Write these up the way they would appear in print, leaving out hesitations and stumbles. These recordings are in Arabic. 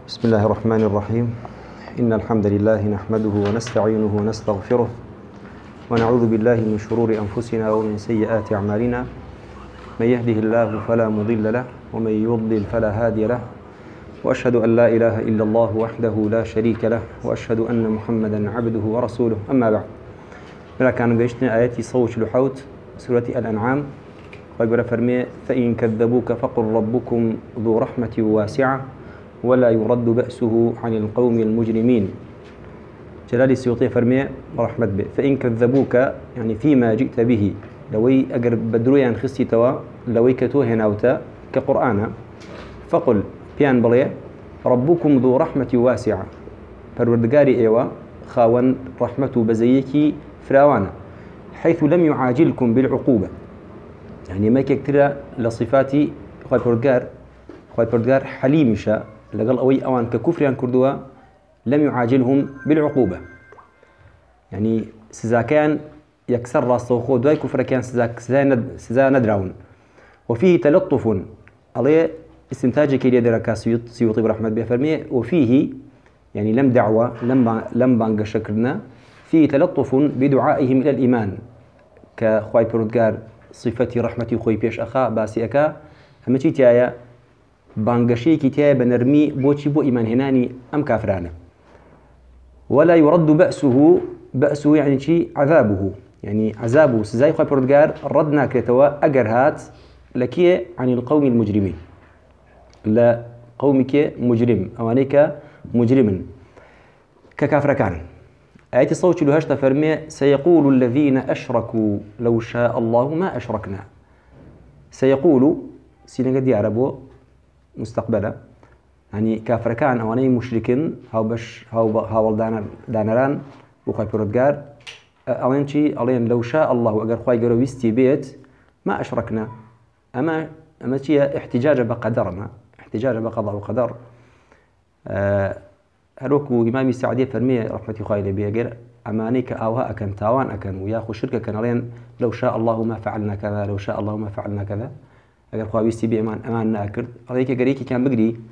بسم الله الرحمن الرحيم. إن الحمد لله نحمده ونستعينه ونستغفره ونعوذ بالله من شرور أنفسنا ومن سيئات أعمالنا. من يهده الله فلا مضل له ومن يضلل فلا هادي له، وأشهد أن لا إله إلا الله وحده لا شريك له، وأشهد أن محمدا عبده ورسوله. أما بعد، كان قيشتنا آياتي صوت لحوت سورة الأنعام ويقول فرمي: فإن كذبوك فقل ربكم ذو رحمة واسعة ولا يرد بأسه عن القوم المجرمين. جلال السيوطي فرمي رحمة به: فإن كذبوك يعني فيما جئت به، لوي أقرب بدرويا خستي توا لوي كتوه ناوتا كقرآن، فقل بيان بلي ربكم ذو رحمة واسعة، فالوردقاري إيوا خاون رحمته بزيكي فراوانا، حيث لم يعاجلكم بالعقوبة. يعني ما كتير لصفاتي خوي بردقار حليمشا لقال أوي أوان ككفريان كردوا لم يعاجلهم بالعقوبة. يعني سزا كان يكسر راس وخو دواي كفر كان سزا ندراون. وفيه تلطف عليه استنتاج كي دركا سيوطي برحمة الله فرمي: وفيه يعني لم دعوة لم بانق شكرنا، فيه تلطف بدعائهم إلى الإيمان، كخواي بردقار صفتي رحمتي خوي بيش أخا باسي أكا أما تيايا بانقشي كتايا بنرمي بوشي بو إيمان هناني أم كافرانا. ولا يرد بأسه يعني شي عذابه، يعني عذابه سزاي خوي بردقار ردنا كتوا أقرهات لكي عن القوم المجرمين، لا قومك مجرم أوانيك مجرم ككافر كان. آية الصوت لهشت فرمي: سيقول الذين أشركوا لو شاء الله ما أشركنا. سيقول سينجا دي عربو مستقبلا، يعني كافر كان أواني مشركين هاول دانران وخاي بردقار أوين شي ألين لو شاء الله وأجر خاي جرو ويستي بيت ما أشركنا. أما شي احتجاج بقدرنا، احتجاج بقضاء وقدر. هروكو إمامي السعدي فرمي رحمة خايل بيجر أمانيك أوها أكن تاوان أكن وياخو شركة كان علين لو شاء الله ما فعلنا كذا، لو شاء الله ما فعلنا كذا. أجر خاويستي بأمان ناكر عليك جريكي كان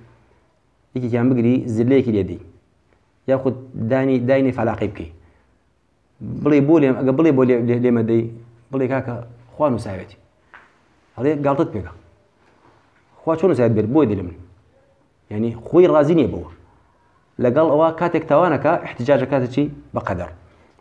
بقري زليك اليدي ياخد دايني في علاقبك بلي بولي لما دي بلي كاكا خوانو ساعتي عليك قالت بيك خوان شنو ساعد بوي دي لمن يعني خوي رازيني بوه لقال أوا كاتك توانك احتجاج كاتشي بقدر.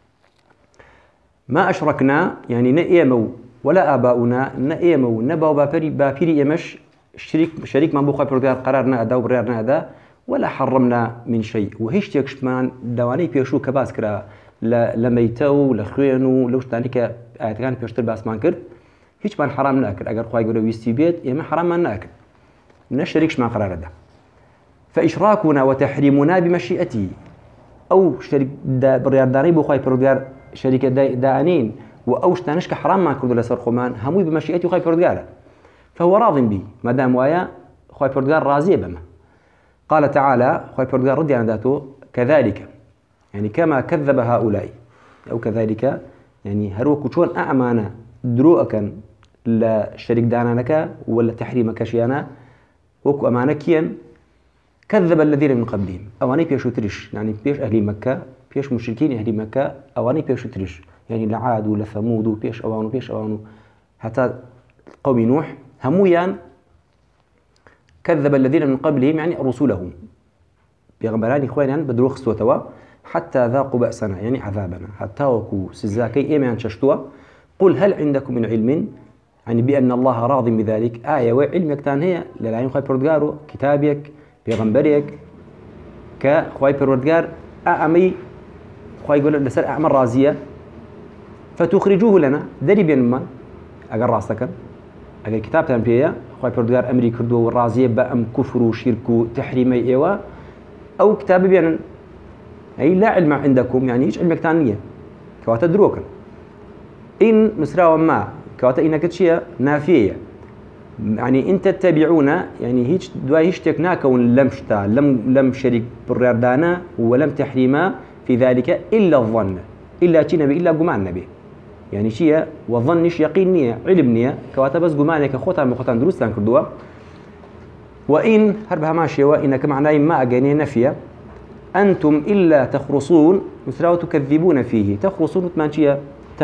ما أشركنا يعني نئيمو ولا آباؤنا نئيمو نباو بابيري يمش شريك من بوخا بردار قرارنا أدا وبرارنا أدا ولا حرمنا من شيء. وهيش تيكشمان دواني بيشو كباس كرا لميتو لخوينو لوش تانيك آياتكان بيشتر باسمان كرد هيش من حرام ناكل. أجر خواهي قولوا ويستي بيت يما حرام ما ناكل نشريكش مع قرار أدا. فإشراكنا وتحريمنا بمشيئته، أو شريك بريارداري بوخاي بردار شركة دانين وأوش تانشك حرام ما كردو لسر خمان هموي بمشيئته خاي بردار، فهو راض به ما دام ويا خاي بردار راضي بما. قال تعالى: خاي بردار ردي عن ذاته كذلك يعني كما كذب هؤلاء، أو كذلك يعني هروك شون أعمانا دروءكا لشريك دانانك ولا تحريمك شيانا وكو أمانكيا كذب الذين من قبلهم. أواني بيشو تريش يعني بيش أهل مكة بيش مشركين أهل مكة أواني بيشو تريش يعني لعاد ولا ثمود وبيش أوانو حتى قوم نوح همويان كذب الذين من قبلهم يعني رسولهم بيغمبران إخوانيا بدرو خسوتوا حتى ذاقوا بأسنا يعني عذابنا حتى وكو سزاكي إيمان ششتوا. قل هل عندكم من علم يعني بأن الله راض بذلك. آية وعلمك تان هي للعين خاي بردقارو كتابك بيغمبريك كخواي بردقار أعمي خواي يقول لسر أعمال رازية فتخرجوه لنا دري بين ما أجر راسك أجر كتاب تنبيه خواي بردقار أمري كردو والرازية بأم كفر وشرك وتحريمي إيوا أو كتاب بين أي لا علم عندكم يعني إيش علمك تانية كواتا دروكا إن مسراوا ما كواتا إنك تشيا نافية يعني إن تتبعون يعني هيج دوايش تكناكون لمشتا لم شريك بالردانا ولم تحريما في ذلك إلا الظن إلا تنبي إلا قمان نبي يعني شيء وظنش يقين نية علم نية كواتا بس قمانك خوتان دروستان كردوا وإن هربها ماشية وإنك معناه ما أجاني نفيا أنتم إلا تخرصون مثل تكذبون فيه. تخرصون ماشية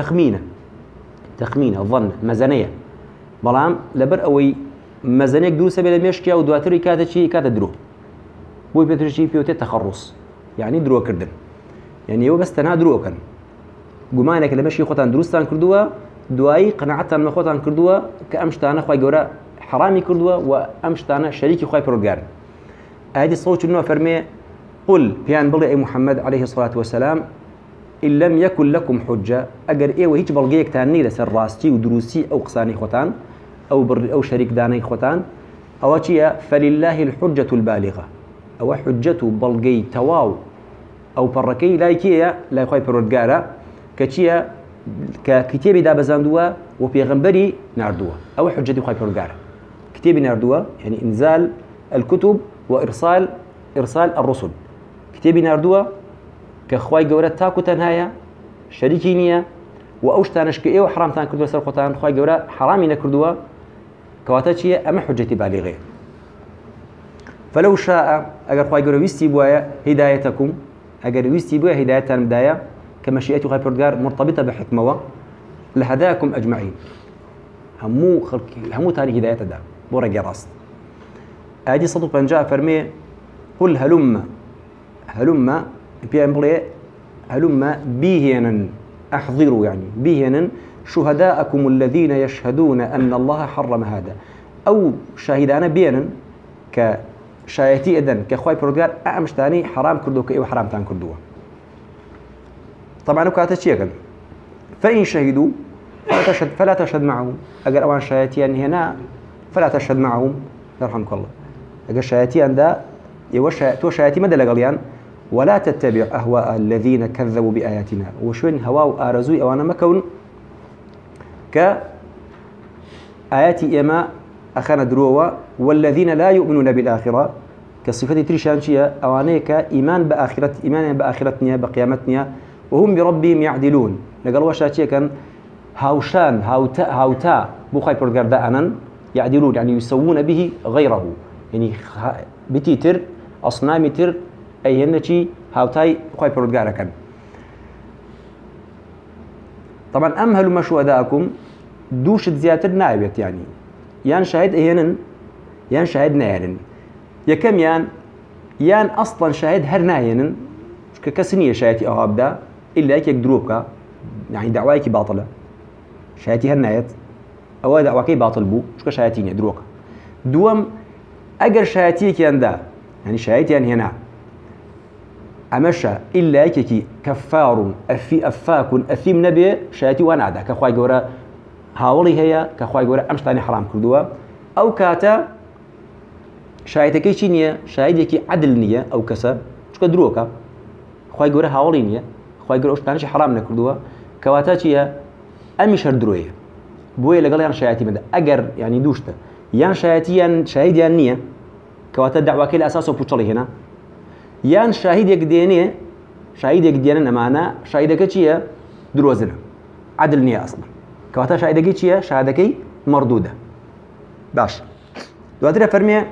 تخمينة ظن مزنية بلام لبر أوي مزنية دروسة بلا مشكية ودواتري كاتا شيء كاتا درو بوي بيتر شيء بيوتي تخرص يعني درو كردن يعني هو بس تنا درو كان جمانك لما شيء خوتان دروستان كردوا دواي قناعتان ما خوتان كردوا كأمشتانا خوي جورا حرامي كردوا وأمشتانا شريكي خوي بروجار. هذه الصوت إنه فرمي قل بيان بلي أي محمد عليه الصلاة والسلام إن لم يكن لكم حجة أجر إيه وهيج بلقيك تاني لسر راستي ودروسي أو قصاني خوتان أو شريك داني خوتان أو شيء فلله الحجة البالغة أو حجة بلقي تواو أو بركي لايكية لا يخوي بروجارا كشيء ككتاب دا بزندوا وبيغمبري ناردوا أو حجة خوي بروجارا كتاب ناردوا يعني إنزال الكتب وإرسال الرسل كتاب ناردوا كخواي جورة تاكو تنهايا شريكينية وأوشتانش كإيه وحرام تان كردوا سرقتان خواي جورة حرامي نكردوا كواتاتشية أما حجتي بالغة. فلو شاء أجر خواي جورة ويستي بوايا هدايتكم أجر ويستي بوايا هداية بداية كمشيئة خواي بردقار مرتبطة بحكمة لهداكم أجمعين همو تاني هداية دا بورقي راست. هذه صدق بنجاء فرمي قل هلما بيامبلي هلما بيهنا أحضروا يعني بيهنا شهداءكم الذين يشهدون أن الله حرم هذا أو شاهدانا بينا كشايتي إذن كخواي بردقار أمشتاني حرام كردو كأي وحرام تان كردوه. طبعا وكاتشيكا فإن شهدوا فلا تشهد معهم أجر أوان شايتيان هنا فلا تشهد معهم يرحمك الله أجر شايتيان دا تو شايتي مدى لقليان ولا تتبع أهواء الذين كذبوا بآياتنا وشوين هواء آرزوي أوانا مكون كآياتي إما أخانا دروا والذين لا يؤمنون بالآخرة كصفة تريشانشية أوانيك إيمان بآخرتنا بقيامتنا وهم بربهم يعدلون لقالوا شاتيه كان هاوشان هاوتا بوخاي بروجار دانا يعدلون يعني يسوون به غيره يعني بتيتر أصنام تر أي هنشي هاوتاي بوخاي بروجار كان. طبعا أمهل ما شهداءكم دوش زيادة نائبت يعني يان شاهد أهينن يان شاهد ناينن يكم يان أصلا شاهد هر ناينن كسنية شاهدتي أهابدا إلا يك دروبك يعني دعواك باطلة شاهدتي هالنايت أو دعواك باطل بو شو كشاهدتيني دروك دوم أجر شاهدتي كان دا يعني شاهدتي يعني هنا أمشى إلا يك كفار أفاك أثيم نبي شاهدتي وأنا عدا كخواي جورا هاولي هي كخواي جورا أمشتاني حرام كردوا أو كاتا شاهدتك شينية شاهدك عدل نية أو كسا شو كدروكا خواي جورا هاولي نية خواي جورا أشتانش حرام نكردوا كواتاتيا أمي شردروية بوي لقال يعني شاهدتي مدى أجر يعني دوشته يان شاهدتي شاهد يعني نية كواتا دعوة كل أساسه بوشلي هنا يان شاهد يقدينية شاهد يقدينا معنا شاهدك شيء دروزنا عدل نية أصلا كواتا شاهدك شيء شهادك مردودة باش دواتري فرمي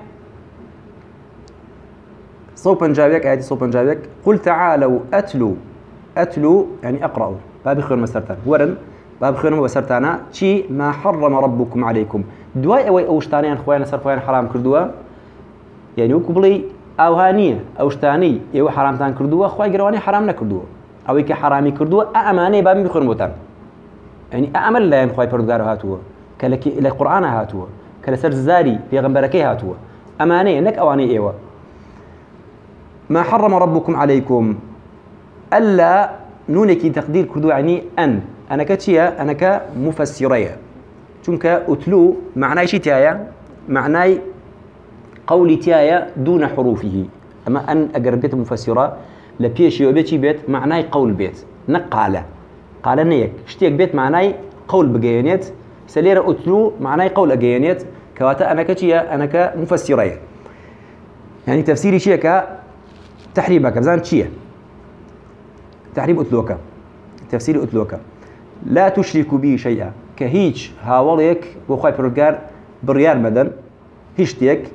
صوبا جاويك آياتي صوبا جاويك قل تعالوا أتلو يعني أقرأوا باب خير مسرتان ورن باب خير مسرتانا شي ما حرم ربكم عليكم دواي أوي أوشتانيان خوينا سرفوين حرام كردوا يعني وكبلي أوهانية أوشتاني يو حرام تان كردوا خوي جرواني حرام نكردوا أو كي حرامي كردوا أماني باب بخير موتان يعني أمل لا خوي بردگار هاتوا كلك إلى القرآن هاتوا كلا سر زاري بيغمبركي هاتوا أماني إنك أواني إيوه ما حرم ربكم عليكم ألا نونكي تقدير كردو يعني أنا كتشيا أنا كمفسرية چونك أتلو معناي شي تايا معناي قولي تايا دون حروفه أما أن أقربت مفسرة لبيشي وبيتي بيت معناي قول بيت نقالة قال نيك اشتيك بيت معناي قول بجيانيت سليرة أتلو معناي قول أجيانيت كواتا أنا كتشيا أنا كمفسرية يعني تفسيري شيء تحريبك بزان شيء تحريب أتلوك تفسير أتلوك لا تشركوا به شيئا كهيج هاوليك وخاي بروجار بريار مدن هيشتيك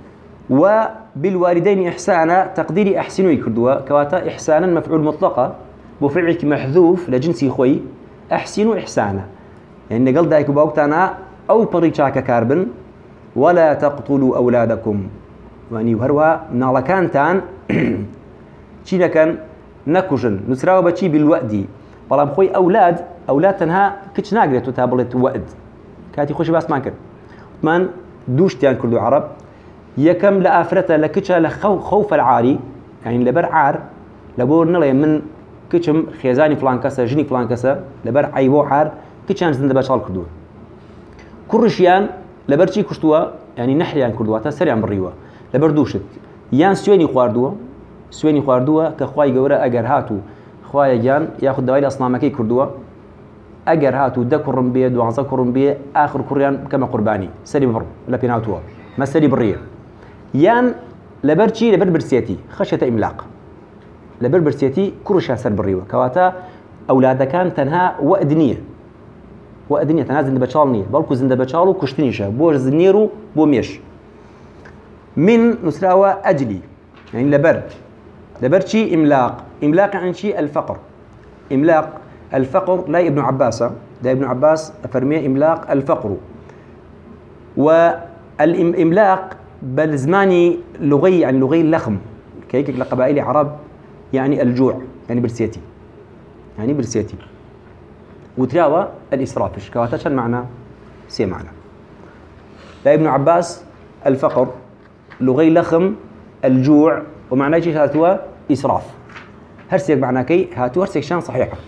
وبالوالدين إحسانا تقديري أحسنوا يكردوا كواتا إحسانا مفعول مطلقة بفعلك محذوف لجنسي خوي أحسنوا إحسانا يعني قال دايك باوكتانا أو بريشاك كاربن ولا تقتلوا أولادكم يعني وهروا نالكانتان شينا كان نكوجن نسراو بشي بالوأدي بلام خوي أولاد تنها كتش ناقريتو تابلت وأد كاتي خوشي باس ما كرد من دوشتيان كردو عرب يكم لآفرته لكتشا لخوف العاري يعني لبر عار لبور نلي من كتشم خيزاني فلان كسا جني فلان كسا لبر عيبو عار كتشان زنده باشال كردو كرشيان لبر شي كشتوا يعني نحيان كردوا تسريعا بالريوه لبر دوشت يان سويني خواردوا كخواي جورا اجر هاتو خواي جان ياخذ دواي اصنامكي كردوا اجر هاتو دكرم بيه دوانزا كرم بيه اخر كريان كما قرباني سري بر لا بيناتوا ما سري بريه يان لبر برسيتي خشيه املاق لبر برسيتي كرشا سر بريوه كواتا اولاد كان تنها وأدنية تنازل زند بشالني بالكو زند بشالو كشتنيشة بوش زنيرو بوميش من نسراوى أجلي يعني لبر شي إملاق عن شي الفقر إملاق الفقر لا ابن عباس أفرمي إملاق الفقر والإملاق بالزماني لغي يعني لغي اللخم كيك لقبائل عرب يعني الجوع يعني برسيتي وتراوى الإسرافش كواتشان معنى سي معنى لا ابن عباس الفقر لغي لخم الجوع ومعنى شيء هاتوا إسراف هرسيك معنى كي هاتوا هرسيك شان صحيحة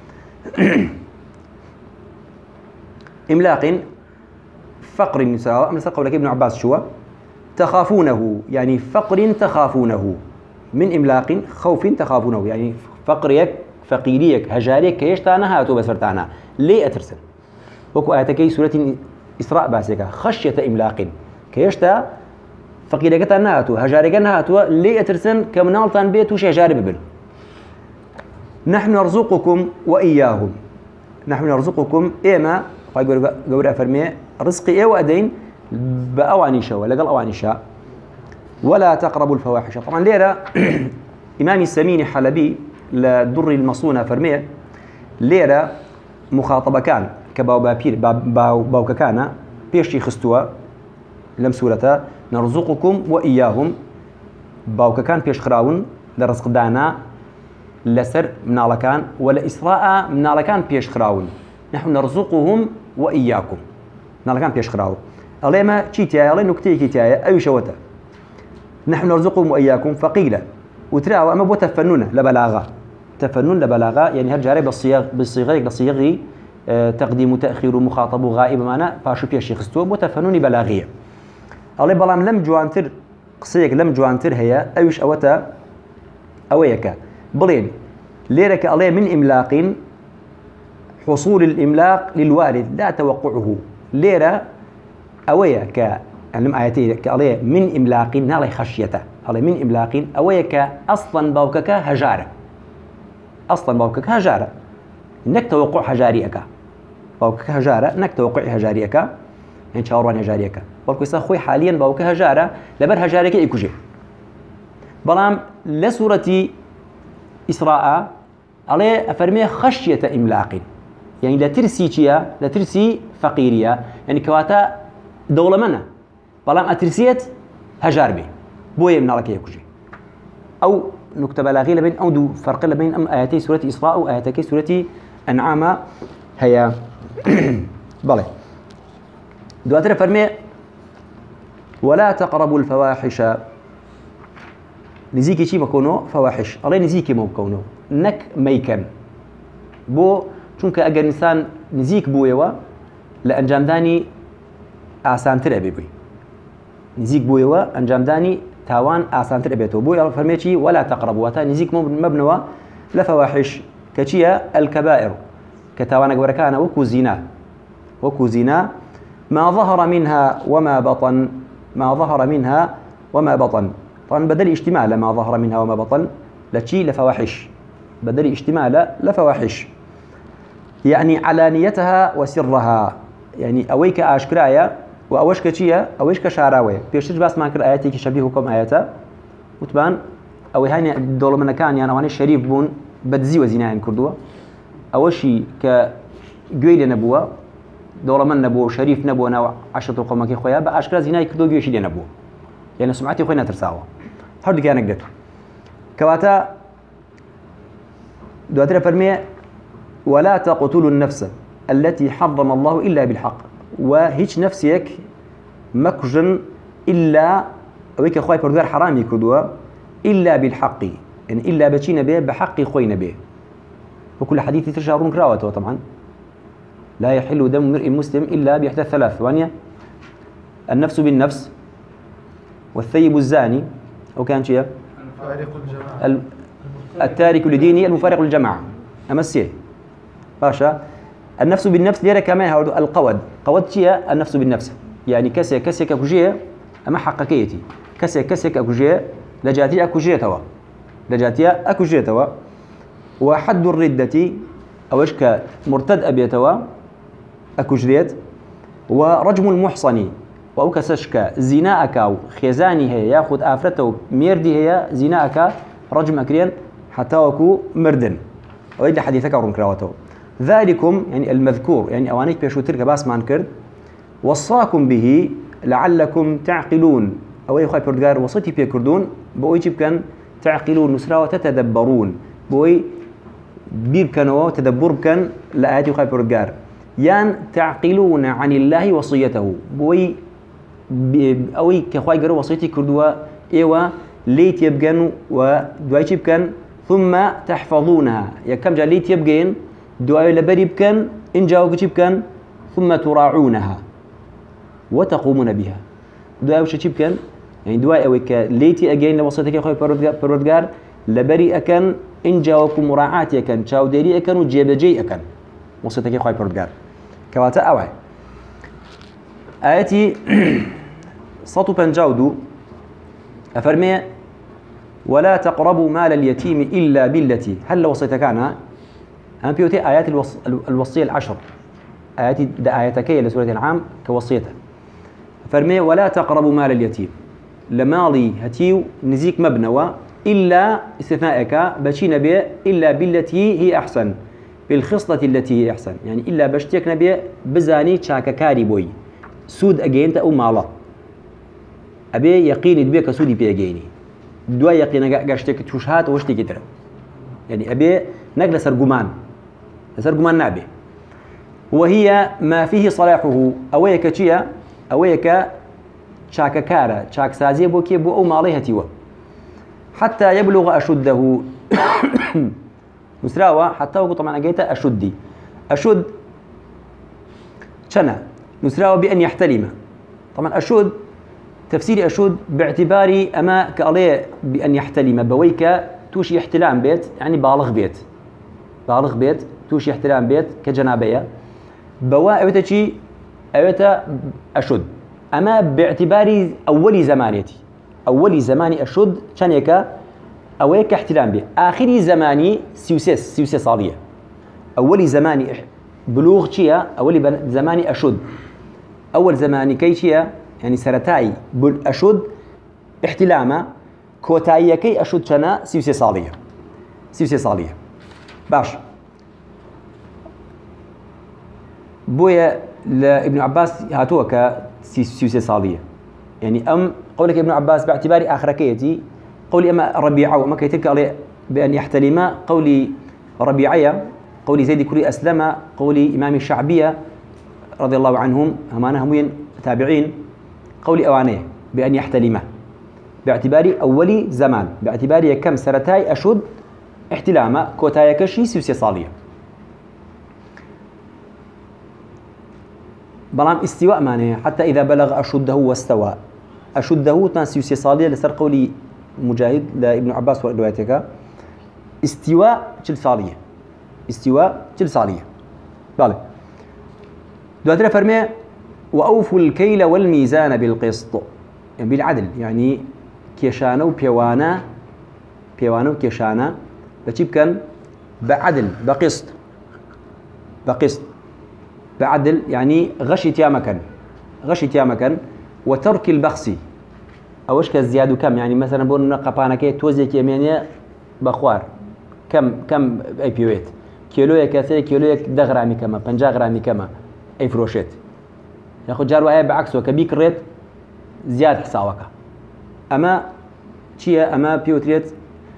إملاق فقر النساء أمن سقوا لك ابن عباس شو تخافونه يعني فقر تخافونه من إملاق خوف تخافونه يعني فقريك فقيريك هجاريك كيشتانا هاتو بسرتانا ليه أترسل وكو آياتكي سورة إسراء باسكا خشية إملاق كيشتا فقيريك تانهاتو هجاريك نهاتو ليه أترسل كمنالتان بيتوش هجاري ببل نحن نرزقكم وإياهم نحن نرزقكم إيما قوري أفرمي رزقي إيه وأدين بأوانيشا ولا قال أوانيشا ولا تقربوا الفواحش طبعا ليرة إمام السمين حلبي لدر المصونة فرمية ليرة مخاطبة كان كباو بابير باوكا كان بيشتي خستوا لم سورة نرزقكم وإياهم باوكا كان بيش خراون لرزق دانا لسر منالكان ولا إسراء منالكان بيش خراون نحن نرزقهم وإياكم منالكان بيش خراون أليما تشيتيا ألي نكتي كيتيا أي شوتا نحن نرزقهم وإياكم فقيلا وتراوا أما بو تفنن لبلاغة يعني هرجاري بالصيغة لصيغي تقديم وتأخير ومخاطب وغائب معنا فاشو بيشي خستوا بو تفنن بلاغية ألي بلام لم جوانتر قصيك لم جوانتر هي أيش أوتا أويك بلين ليرك ألي من إملاق حصول الإملاق للوالد لا توقعه ليرة أويك علم آياتي كألي من إملاق نالي خشيته علي من إملاق أويك أصلا باوكك هجارة إنك توقع هجاريك باوكك هجارة إنك توقع هجاريك إن شاوران هجاريك والكويسا خوي حاليا باوكك هجارة لبر هجاريك إيكوجي بلام لسورة إسراء علي أفرمي خشية إملاق يعني لا ترسي فقيرية يعني كواتا دولة منا بلام أترسيت هجار بي بويا من على يكوجي أو نكتة بلاغية لبين أو دو فرق بين أم آياتي سورة إسراء وآياتي سورة أنعام هي بلى دواتر فرمي ولا تقربوا الفواحش نزيكي شي مكونو فواحش الله نزيكي مكونو نك ميكن بو چونك اگر انسان نزيك بويوا لأنجام داني آسانتر أبي نزيك بويوا أنجام داني تاوان آسانتر أبيتو بوي الله فرميتي ولا تقربوا واتا نزيك مبنوا لفواحش كشيا الكبائر كتاوان أقبركانا وكو زنا ما ظهر منها وما بطن طبعا بدل اشتمال ما ظهر منها وما بطن لشي لفواحش بدل اشتمال لفواحش يعني علانيتها وسرها يعني أويك أشكرايا وأوش كشيء أوش كشعراوي بيشتج بس ما كر آياتي كشبيهكم آياته وتبان أو هاني دول من كان يعني أواني شريف بون بدزي وزيناهم كردوه أوشي كجويل نبوه دول من نبوه شريف نبوه نوع 10 قوم كي خويا بأشكال زيناي كردوه جويش اللي نبوه يعني سمعتي خوينا ترساوه هردو كأنك دتو كواتا دواتنا فرمية ولا تقتلوا النفس التي حرم الله إلا بالحق وهيج نفسك مكجن إلا ويك خوي بردوار حرامي كدوا إلا بالحق يعني إلا بشينا به بحق خوينا به وكل حديث ترجعون كراوته طبعا لا يحل دم امرئ مسلم إلا بإحدى الثلاث ثوانية النفس بالنفس والثيب الزاني أو كان شيء التارك لديني المفارق للجماعة أمسيه باشا النفس بالنفس ليرى كمان هو القود قود شيء النفس بالنفس يعني كسي ككوجيه أما حقيقيتي كسي ككوجيه لجاتي أكوجيه توا لجاتي أكوجيه توا وحد الردة أو إيش كمرتد أبي توا أكوجريت ورجم المحصن وأو كسشك زناءك أو خزاني هي ياخذ آفرته ميردي هي زناءك رجم أكرين حتى وكو مردن وإذا حديثك ورن كراوته ذلكم يعني المذكور يعني أوانيك بيشو ترك باس مان كرد وصاكم به لعلكم تعقلون أو أي خاي بردقار وصيتي بيكردون بوي كان تعقلون نسرا وتتدبرون بوي بير كانوا تدبر كان لآياتي خاي بردقار يان تعقلون عن الله وصيته بوي أوي كخاي قروا وصيتي كردوا إيوا ليت يبقن ودواي كان ثم تحفظونها يا كم جا ليت يبقين دعاء لبري بكن إن جاوك بكن ثم تراعونها وتقومون بها دعاء وش بكن يعني دعاء أويك ليتي أجين لوصيتك خوي بردقار لبري أكن إن جاوك مراعاتي أكن شاو ديري أكن وجيب جي أكن وصيتك خوي بردقار كواتا أوعي آياتي صوت بنجاودو أفرمي ولا تقربوا مال اليتيم إلا بالتي هل وصيتك عنها أنا بيوتي آيات الوصية العشر آياتك لسورة العام كوصيته فرمي ولا تقربوا مال اليتيم لماضي هتيو نزيك مبنوى إلا استثنائك بشين به إلا بالتي هي أحسن بالخصلة التي هي أحسن يعني إلا بشتيك نبي بزاني شاكا كاري بوي سود أجينت أو مالا أبي يقيني بيك سودي بي أجيني دوا يقين قاشتك توشهات وشتي كتر يعني أبي نقل سرقمان نعبه وهي ما فيه صلاحه أويك تشيا أويك شاك كارا شاك سازي بوكي بو أو ماليها تيوا حتى يبلغ أشده نسراوة حتى وقت طبعا أجيت أشدي أشد شنا نسراوة بأن يحتلم طبعا أشد تفسيري أشد باعتباري أما كاليه بأن يحتلم بويك توشي احتلام بيت يعني بالغ بيت توشي احتلام بيت كجنابية بوا أويتا أويتا أشد أما باعتباري أولي زماني أشد شانيكا أويك احتلام بيه آخري زماني سيوسيس صالية أولي زماني بلوغ شيا أولي زماني أشد أول زماني كي شيا يعني سرتاي أشد احتلامه كوتايا كي أشد شنا سيوسيس صالية باش بويا لابن عباس هاتوك سيوسي صالية يعني قولك ابن عباس باعتباري آخركيتي قولي أما ربيعة وما كيتلك عليه بأن يحتلما قولي ربيعية قولي زيد كري أسلم قولي إمام الشعبية رضي الله عنهم همانهم تابعين قولي أوانيه بأن يحتلما باعتباري أولي زمان باعتباري كم سرتاي أشد احتلاما كوتايا كشي سيوسي صالية بلام استواء معناه حتى إذا بلغ أشده واستوى أشده تان سيوسي صالية لسر قولي مجاهد لابن عباس وروايتك استواء تل صالية بالي دواتنا فرمي وأوفوا الكيل والميزان بالقسط يعني بالعدل يعني كيشانا وبيوانا وكيشانا بتجيب كان بعدل بقسط بعدل يعني غشي تيامكن غشي تيامكن وترك البخس أوش كزياد كم يعني مثلا بقولنا قبانا كي توزيك يمينية بخوار كم أي بيوت كيلو كاسة كيلو دغرامي كما 50 غرامي كما أي فروشت ياخد جار وهي بعكسه كبيك ريت زياد حساوك أما شيء أما بيوتريت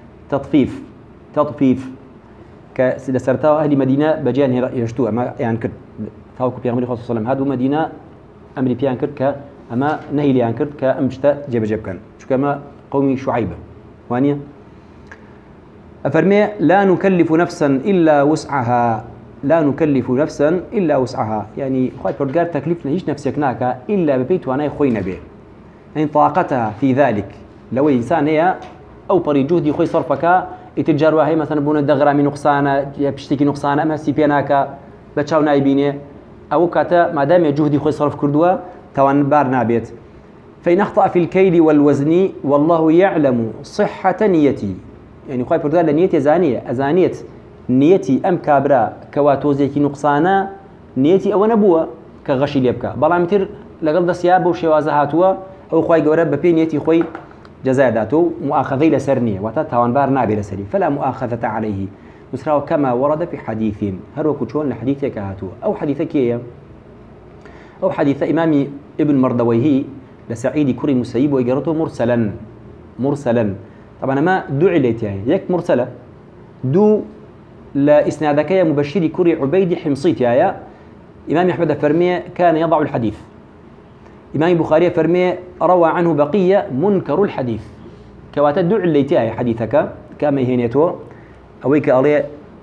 تطفيف كسرتها أهل مدينة بجان يشتو أما يعني كرت ثاوك بيعمل خاصة صلى الله عليه وسلم هادو مدينة أمري بيان كرت أما نهي ليان كرت كأمشتا جب كان شو كما قومي شعيبة وانية أفرمي لا نكلف نفسا إلا وسعها لا نكلف نفسا إلا وسعها يعني خايف برجار تكلفنا هيش نفسك ناكا إلا ببيت وأنا خوينا به يعني طاقتها في ذلك لو إنسان هي أو بري جهدي خوي صرفك يتجار وهي مثلا بونا دغرامي نقصانة بشتكي نقصانة أما سيبيناكا بتشاو نايبيني أو كاتا ما دام جهدي خوي صرف كردوا توان بار نابيت فإن أخطأ في الكيل والوزن والله يعلم صحة نيتي يعني خايف برجار لنيتي أزانية نيتي أم كابرا كواتوزيكي نقصانة نيتي أو نبوة كغشي ليبكا بلا متر لقل دسياب وشوازة هاتوا أو خواي قورب ببي نيتي خوي جزاء داتو مؤاخذي لسرنية وتتوان بار نابي لسري فلا مؤاخذة عليه نسراو كما ورد في حديث هرو كتشون لحديثك هاتوا أو حديثك إيه أو حديث إمامي ابن مردويه لسعيد كري مسيب وإجارته مرسلا طبعا ما دعي ليت يعني يك مرسلة دو لإسنادك يا مبشري كري عبيد حمصيت يا إمام أحمد فرمية كان يضع الحديث إمام البخاري فرمية روى عنه بقية منكر الحديث كواتدع الليتاي حديثك كما هينيتو أويك عليه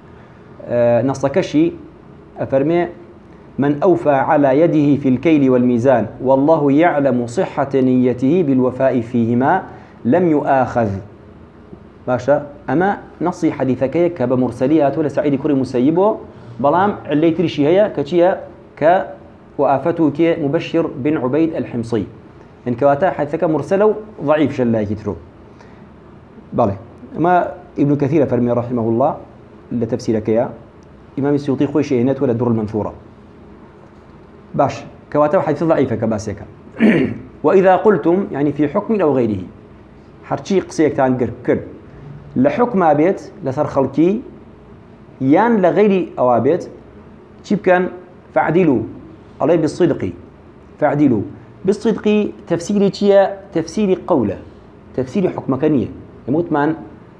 نصكشي أفرمي من أوفى على يده في الكيل والميزان والله يعلم صحة نيته بالوفاء فيهما لم يؤاخذ باشا أما نصي حديثك كبمرسليات ولا سعيد كري مسيبه بلام اللي ترشي هي كشيا وآفته كي مبشر بن عبيد الحمصي إن كواتا حديثك مرسله ضعيف شلا يكترو بالي ما ابن كثير فرمي رحمه الله لتفسيرك يا إمام السيوطي خوي شيئنات ولا الدر المنثورة باش كواتا حديث ضعيفة كباسيك وإذا قلتم يعني في حكم أو غيره حرشي قصيك تان كرد لحكم أبيت لسر خلقي يان لغير أوابيت شيب كان فعدلوا عليه بالصدق فعدلوا بالصدق تفسيري تيا تفسيري قولة تفسيري حكم كنية يموت من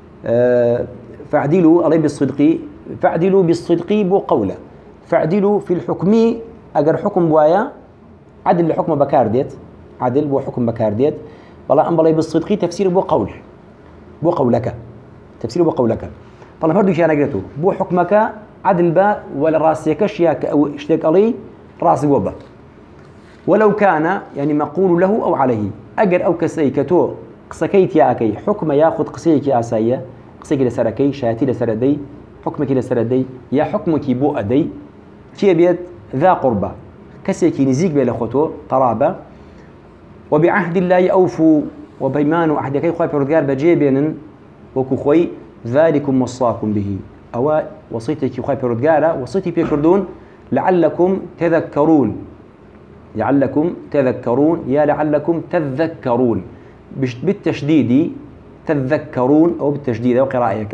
فعدلوا عليه بالصدق فعدلوا بالصدق بو قولة فعدلوا في الحكم أجر حكم بوايا عدل لحكم بكارديت عدل بو حكم بكارديت والله أم بالله بالصدق تفسير بو قول بو قولك تفسير بو قولك طالما هردو شيء أنا قلته بو حكمك عدل با ولا راسك شياك أو اشتك عليه راس وبا ولو كان يعني مقول له أو عليه أجر أو كسيكتو قسكيت يا أكي حكم ياخذ قسيك يا أسايا قسيك لسركي شاتي لسردي حكمك لسردي يا حكمك بو أدي شيء بيد ذا قربة كسيك نزيك بلا خطو طرابة وبعهد الله أوفوا وبيمان عهدك خوي برجال بجيبين وكخوي ذلكم وصاكم به أو وصيتك خوي برجال وصيتي بيكردون لعلكم تذكرون يا لعلكم تذكرون بالتشديد تذكرون أو بالتشديد أو قراءتك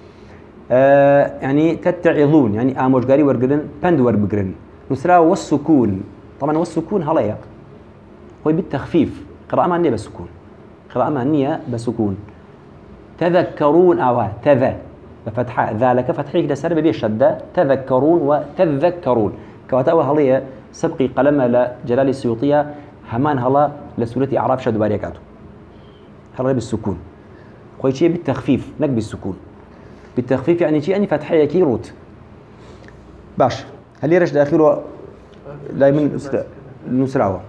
يعني تتعظون يعني آموش قاري ورقلن بند ورقلن نسرا والسكون طبعا والسكون هلايا هو بالتخفيف قراءة معنية بالسكون قراءة معنية بالسكون تذكرون أو تذا بفتحة ذلك فتحيك ده سرب بيه الشدة تذكرون وتذكرون كواتاوى هلايا سبقي قلم لجلال السيوطية همان هلا لسورة أعراف شد باريكاتو هلا بالسكون خوي شيء بالتخفيف نك بالسكون بالتخفيف يعني شيء يعني فتحية كيروت باش هل يرش داخله لا من نسراوه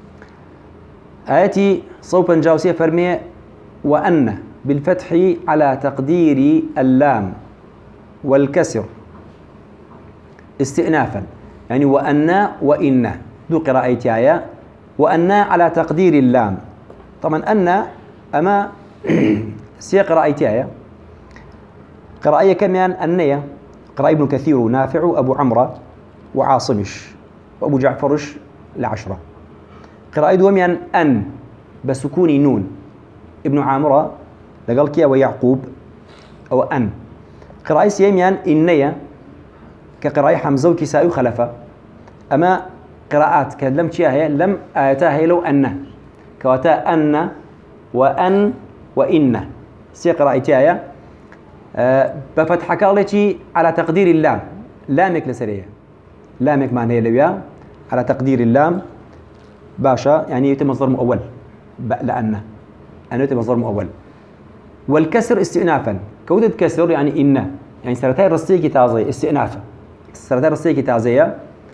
آياتي صوبا جاوسية فرمي وأن بالفتح على تقدير اللام والكسر استئنافا يعني وإن دو قراءة آية وأن على تقدير اللام طبعا أن أما سياق قراءة آية قراءة كمان أنية قراءة ابن كثير ونافع أبو عمرو وعاصمش وأبو جعفرش العشرة قراءة دوميان أن بسكون نون ابن عامرة لقال كيا ويعقوب أو أن. قراءة سيميان إنيا كقراءة حمزة وكساء وخلفة. أما قراءات كلم كيا هي لم آياتها هي لو أن كواتا أن وأن وإن سي قراءتها بفتح كالتي على تقدير اللام لامك لسرية لامك معنى لويا على تقدير اللام باشا يعني يتم مصدر مؤول لأن أنه يتم مصدر مؤول. والكسر استئنافا كودة كسر يعني إن يعني سرتاي الرصية كتازية استئنافا سرتاي الرصية كتازية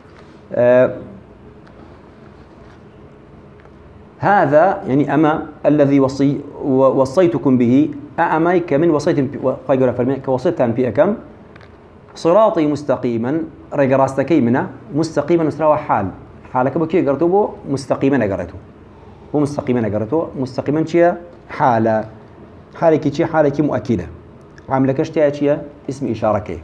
هذا يعني أما الذي وصيتكم به أما كمن وصيت قايقول فرمي كوصيتان في أكم صراطي مستقيما رجراستكي منا مستقيما نسراو حالك بكي قرتوبو مستقيما قرتو هو مستقيما قرتو مستقيما شيا حالك شيا حالك مؤكدة عاملك اشتيا اسم إشارة كي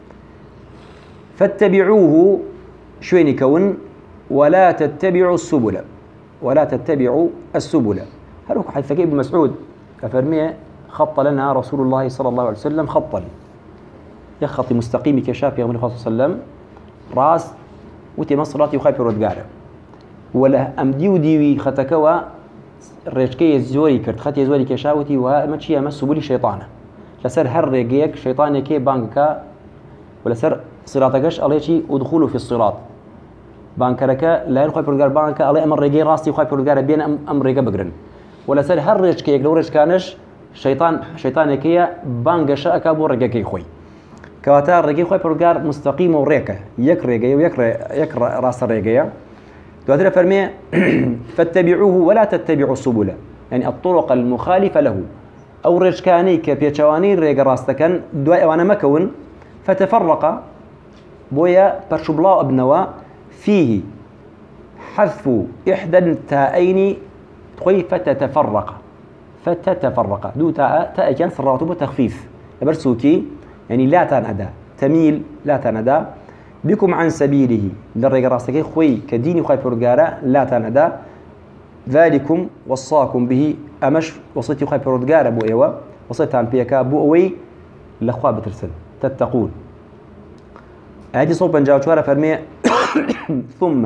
فاتبعوه شوين كون ولا تتبعوا السبل ولا تتبعوا السبل. هل حديث ابن مسعود كفرمية خط لنا رسول الله صلى الله عليه وسلم خطا يخطي مستقيم كشاف يا صلى الله عليه وسلم راس وتي مصراتي وخايف ردقاره ولا أمدي وديوي ختكوا الرجكي الزوري كرت ختي زوري كشاوتي ومشي مسبولي شيطانه لسر هر رجيك شيطاني كي بانكا ولا سر صراطكش الله شيء ودخوله في الصراط بانكرك لا يخاف ردقار بانكا الله أمر رجي راسي وخايف ردقاره بين أمر رجا بقرن ولا سر هر رجكي لو رج كانش شيطان كي بانكش أكابو رجكي خوي كواتار رجي خوي برجار مستقيم وريكة يكر راس الرجية دواتر فرمي فاتبعوه ولا تتبعوا السبل يعني الطرق المخالفة له أو رجكاني كبيتشواني رجع راستكن دواء وانا مكون فتفرق بويا برشبلا ابنوا فيه حذف إحدى التائين خوي فتتفرق دو تاء كان صراطه تخفيف برسوكي يعني لا تنادى تميل لا تنادى بكم عن سبيله للرجال راستك خوي كديني خوي برجارة لا تنادى ذلكم وصاكم به أمش وصيتي خوي برجارة بو إيوا وصيت عن بيكا بو أوي لأخوة بترسل تتقون هذه صوب بنجاو شوارع فرمي ثم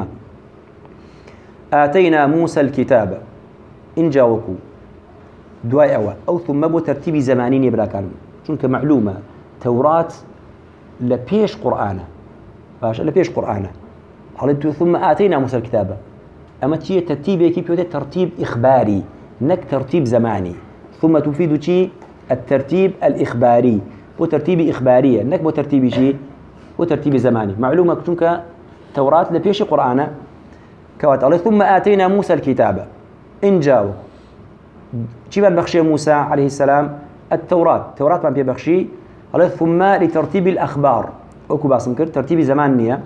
آتينا موسى الكتاب إن جاوكو دواء أو ثم بو ترتيب زمانين براكان شنك معلومة توراة لبيش قرآن باش لبيش قرآن قالت ثم آتينا موسى الكتاب أما تشي ترتيب كيف ترتيب إخباري نك ترتيب زماني ثم تفيد شيء الترتيب الإخباري وترتيب إخبارية نك وترتيب شيء وترتيب زماني معلومة كتنك توراة لبيش قرآن كوات الله ثم آتينا موسى الكتاب إن جاو شيء بخشي موسى عليه السلام التوراة ما بيبخشي قال ثم لترتيب الأخبار أكو باسمكر ترتيب زمانية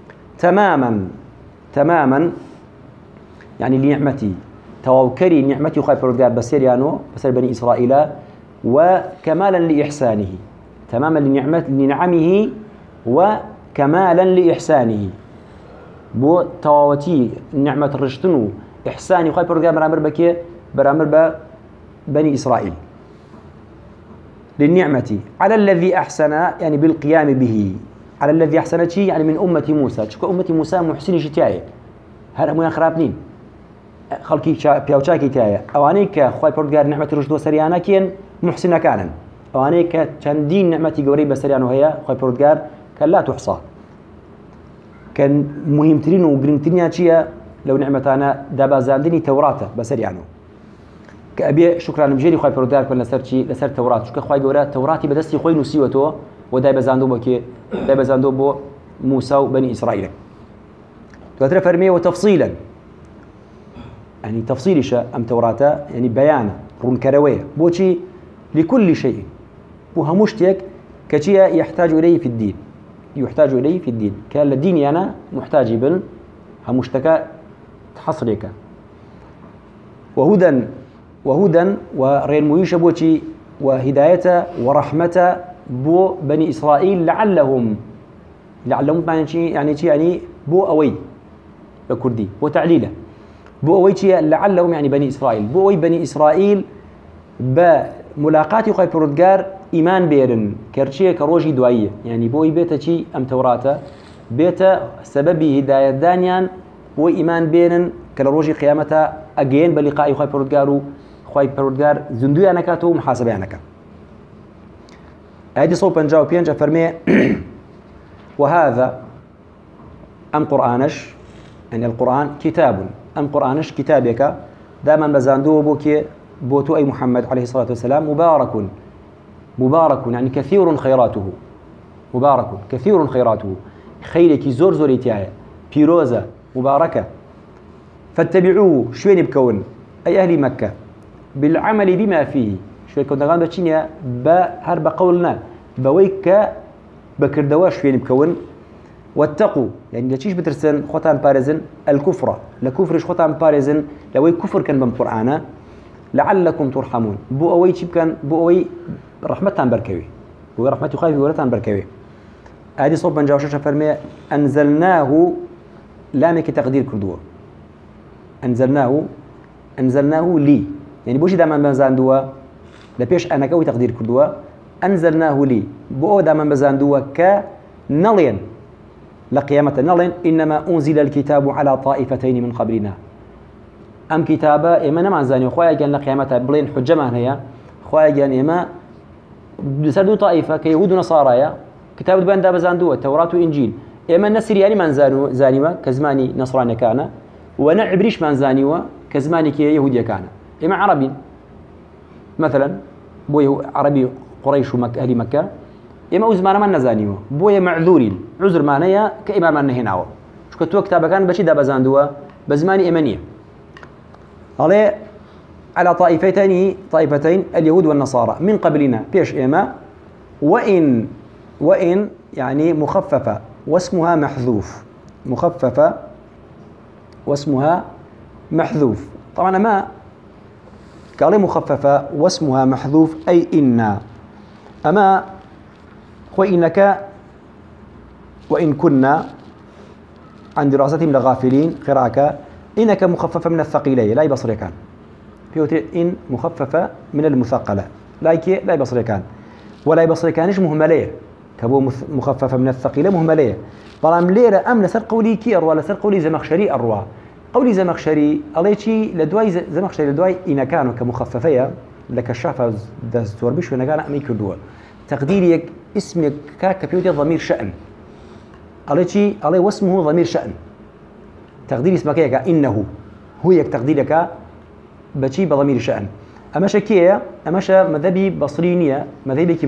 تماما يعني لنعمتي توكري نعمتي وخايف رجال بسيريانو بسير بني إسرائيل وكمالا لإحسانه تماما لنعمه وكمالا لإحسانه بو تواوتي نعمة الرشتنو إحساني وخايف رجال برامر بني إسرائيل للنعمة على الذي أحسن يعني بالقيام به على الذي أحسن شيء يعني من أمة موسى شكو أمة موسى محسن شتاية هذا مو خرابنين خلقي بيوشاكي تاية أوانيك خوي برجار نعمة رشد وسريانا كين محسنة كانا أوانيك كان دين نعمة قريبة سريانا وهي خوي برجار كان لا تحصى كان مهم ترين وقرنتين شيء لو نعمة أنا دابا زاندني توراته بسريانو كأبي شكرا مجري خوي برودار كنا لسر توراة شو كخوي جورا توراتي بدستي خوي نسيوته وداي بزاندو بكي داي بزاندو بو موسى وبني إسرائيل تقدر فرميه وتفصيلا يعني تفصيل شيء أم توراته يعني بيان رون كروية بوشي لكل شيء وهمشتك كشيء يحتاج إليه في الدين كان الدين أنا محتاج بن همشتك تحصرك وهدى ورين مويشة بوشي وهداية ورحمة بو بني إسرائيل لعلهم يعني بو أوي بكردي وتعليله بو أوي لعلهم يعني بني إسرائيل بو أوي بني إسرائيل بملاقات يخاي بردقار إيمان بيرن كرشيه كروجي دوائية يعني بو أوي بيتا شي أم توراتا بيتا سببي هداية دانيان بو إيمان بيرن كالروجي قيامتا أجين بلقاء يخاي بردقارو خاي بردقار زندويا نكاتو محاسبة نكا هذه صوب بنجاو بينجا فرمي وهذا أم قرآنش يعني القرآن كتاب أم قرآنش كتابك دائما بزاندو بوكي بوتو أي محمد عليه الصلاة والسلام مبارك يعني كثير خيراته مبارك كثير خيراته خيرك زور زوريتيا بيروزا مباركة فاتبعوه شوين بكون أي أهل مكة بالعمل بما فيه شوين كنت غان بتشينيا هرب قولنا بويك بكردواش شوين بكون واتقوا يعني لتشيش بترسن خوتان بارزن الكفرة لكفرش خوتان بارزن لوي كفر كان بالقرآن لعلكم ترحمون بو أوي شيب كان بو أوي رحمتان بركوي بو رحمتي خايف ورتان بركوي هذه صوب من جاوشة فرمي أنزلناه لامك تقدير كردوه أنزلناه لي يعني بوشي دائما بنزاندوا لبيش أنا كوي تقدير كردوه أنزلناه لي بو دائما بنزاندوا كنلين لقيامة نلين إنما أنزل الكتاب على طائفتين من قبلنا أم كتابة إما نما زاني خوايا جان لقيامة بلين حجة ما هي خوايا جان إما بسردو طائفة كيهود ونصارى كتاب بان دابا زاندوه التوراة وإنجيل إما النسر يعني من زانيوا كزماني نصراني كان ونعبريش من زانيوا كزماني كي يهودية كان إما عربي مثلا بو عربي قريش أهل مكة إما أزمان من نزانيوا بو معذورين عذر معناه كإمام من هناو شو كتبوا كتاب كان بشي دابا زاندوه بزماني إيمانية على طائفتين اليهود والنصارى من قبلنا بيش إما وإن يعني مخففة واسمها محذوف مخففة واسمها محذوف طبعا ما قال مخففة واسمها محذوف أي إنا أما وإنك وإن كنا عن دراستهم لغافلين قراءك إنك مخففة من الثقيلين لا يبصر كان إن مخففة من المثقلة لا يبصر كان ولا يبصر كانش مهملية كبو مخففة من الثقيلة مهملية طالما ليرة أم لسر قولي كي أروى لسر قولي زمخشري أروى قولي زمخشري عليكي لدواي زمخشري لدواي إن كانوا كمخففية لك الشافة دستور بيش وإن كان أمي كردوة تقديرك اسمك كبيوتي ضمير شأن عليكي علي واسمه ضمير شأن تقدير اسمك إنه هو يك تقديرك بشي بضمير شأن أما شكية أما مذهبي بصرينية مذهبك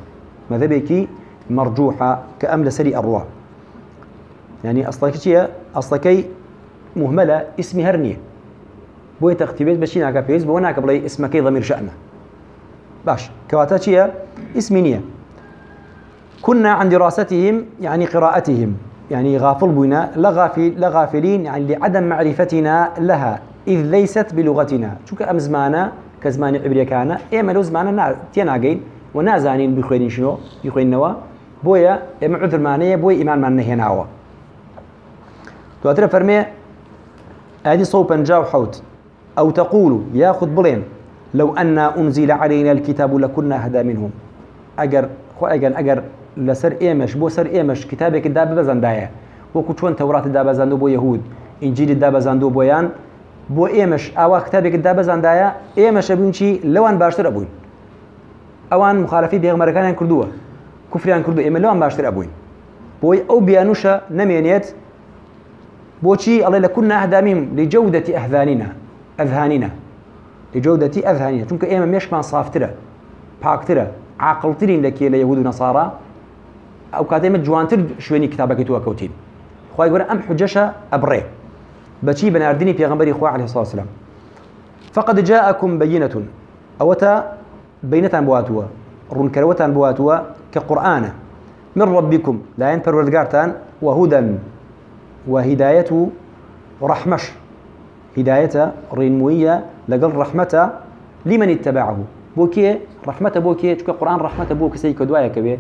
مرجوحة كأمل سري الروا يعني أصلك مهملة اسمي هرنية بوي تختبيت بشي ناكا بيز بوناك بلاي اسمك ضمير شأنه باش كواتاتشية اسمينية كنا عن دراستهم يعني قراءتهم يعني غافل بنا لغافلين يعني لعدم معرفتنا لها إذ ليست بلغتنا شو كأمزمانا كزمان عبرية كان إما لو زمانا تيناقين ونازانين بخوين شنو يخوين نوا بويا إما عذر معنية بويا إيمان معنى هناوا تواتر فرمي هذه صوبا جاو حوت أو تقولوا ياخذ بلين لو أن أنزل علينا الكتاب لكنا هدى منهم أجر لسر إيمش بو سر إيمش كتابك الدابة بزندايا وكتشون توراة الدابة زندو بو يهود إنجيل الدابة زندو بويان بو إيمش أو كتابك الدابة زندايا إيمش أبونشي لوان باشتر أبوين أوان مخالفي بيغمر كان كردوه كفريان كردوه إيما لوان باشتر أبوين بوي أو بيانوشا نمينيت بوشي الله لكنا أهدى منهم لجودة أذهاننا لجودة أذهاننا چونك إيما ميشمان صافترة باكترة عاقلترين لكي ليهود ونصارى أو كاتيمة جوانتر شويني كتابك توها كوتين خواهي يقول أم حجشة أبري بشي بنارديني بيغمبري خواه عليه الصلاة والسلام فقد جاءكم بينة أوتا بينة بواتوا رنكروة بواتوا كقرآن من ربكم لا ينفر ورقارتان وهدى وهداية رحمش هداية رينموية لقل رحمة لمن اتبعه بوكي رحمة بوكي تشوك القرآن رحمة بوكي سيكا دوايا كبير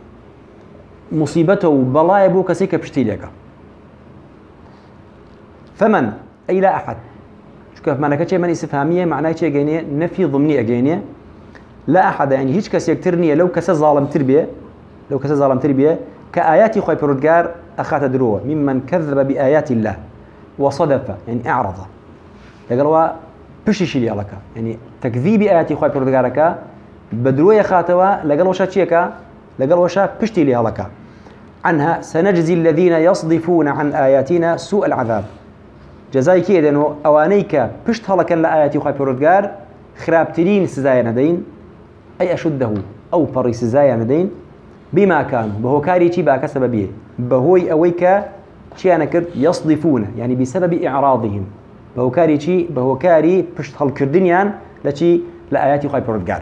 ومصيبته بلايا بوكي سيكا بشتيليكا فمن أي لا أحد شوف معنى كتير من استفهامية معناه شيء جينية نفي ضمني جينية لا أحد يعني هيك كس يكترني لو كس ظالم تربية كآيات خوي بردقار أخات دروه ممن كذب بآيات الله وصدف يعني أعرض لقالوا بشيش لي علىك يعني تكذيب آيات خوي بردقارك بدروي خاتوا لقالوا شاتشيكا لقالوا شا بشتي لي علىك عنها سنجزي الذين يصدفون عن آياتنا سوء العذاب جزاي كده إنه أوانيك بشت هلا كان لآيات خوي بردقار خرابترين سزايا ندين أي أشده أو فري سزايا ندين بما كان بهو كاري شي باك سببيه بهوي أويك شي أنا كرت يصدفون يعني بسبب إعراضهم بهو كاري شي بهو كاري بشت هالكردينيان لشي لآيات خوي بردقار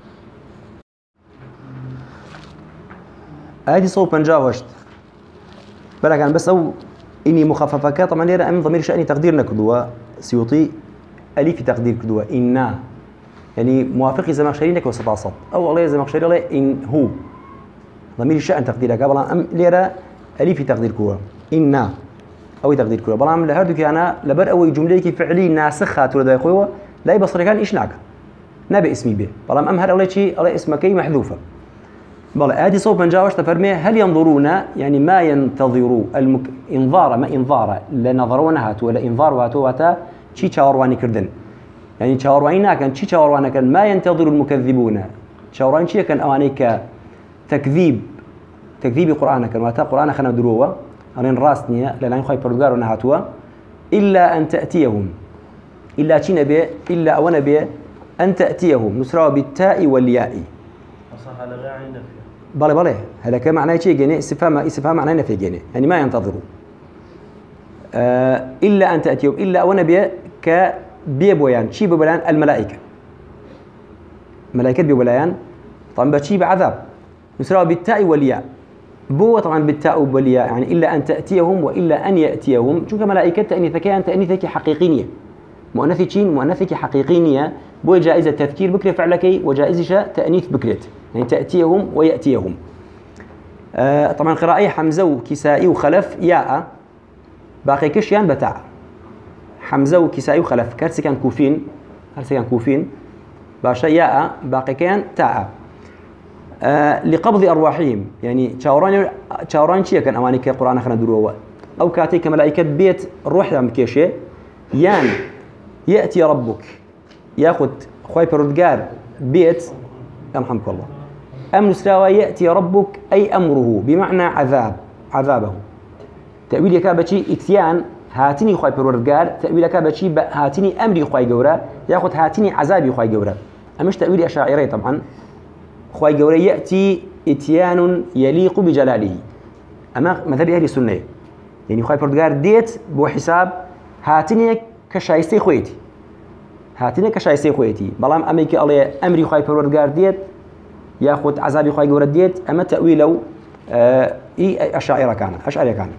آياتي صوب من جاوشت بلا كان بس أو إني مخففة طبعا ليرا أمن ضمير شأني تقدير نكدوا سيوطي أليف تقدير كدوا إنا يعني موافقي زمخشري لك وسطاصط أو والله زمخشري الله إن هو ضمير الشأن تقديرك بلا أم ليرا أليف تقدير كوا إنا أو تقدير كوا بلا أم لهردك أنا لبر أول جملة فعلي ناسخة ولا دايخوا لا يبصر كان إيش ناك نبي اسمي به بلا أم هر الله شيء الله اسمك محذوفة بلا هذه صوب من جاوش تفرمي هل ينظرون يعني ما ينتظروا إنظار ما إنظار لنظرونها ولا إنظار واتوتا شيء شاورواني كردن يعني شاورواني كان شيء شاورواني كان ما ينتظر المكذبون شاورواني شيء كان أوانيك تكذيب قرآن كان واتا قرآن خنا دروه أرين راسنيا لأن خوي بردقار ونهاتوا إلا أن تأتيهم إلا شيء نبي إلا أو نبي أن تأتيهم نسروا بالتاء والياء أصح على غير عين نفي بله هذا كمعناه شيء جنيه استفهام معناه نفي جنيه يعني ما ينتظروا إلا أن تأتيهم إلا أو نبي كبيبويان شيء ببلان الملائكة ملائكة ببلان طبعا بشي بعذاب يسرى بالتاء والياء بو طبعا بالتاء والياء يعني إلا أن تأتيهم وإلا أن يأتيهم شو كملائكة تأنيثك حقيقية مؤنثك حقيقية بو جائزة تذكير بكرة فعلكي وجائزة تأنيث بكرة يعني تأتيهم ويأتيهم طبعا قراءة حمزة وكسائي وخلف ياء باقي كشيان بتاع حمزة وكسائي وخلف كرسي كان كوفين باشا ياء باقي كان تاء لقبض أرواحهم يعني شاوران شيء كان أواني كقرآن خنا دروه أو كاتي كملائكة بيت روح يا مكيشة يان يأتي ربك ياخذ خوي بردقار بيت يرحمك الله أم نسراوى يأتي ربك أي أمره بمعنى عذابه تأويل يكابتشي إتيان هاتني خوي بردقار تأويل يكابتشي هاتني أمري خوي جورا ياخذ هاتني عذابي خوي جورا أمش تأويل أشاعري طبعا خوي جورا يأتي إتيان يليق بجلاله أما مذهب أهل السنة يعني خوي بردقار ديت بو حساب هاتني كشايستي خويتي بلام أميك الله أمري خوي بردقار ديت ياخذ عذابي خوي جورا ديت أما تأويله أشاعرة كان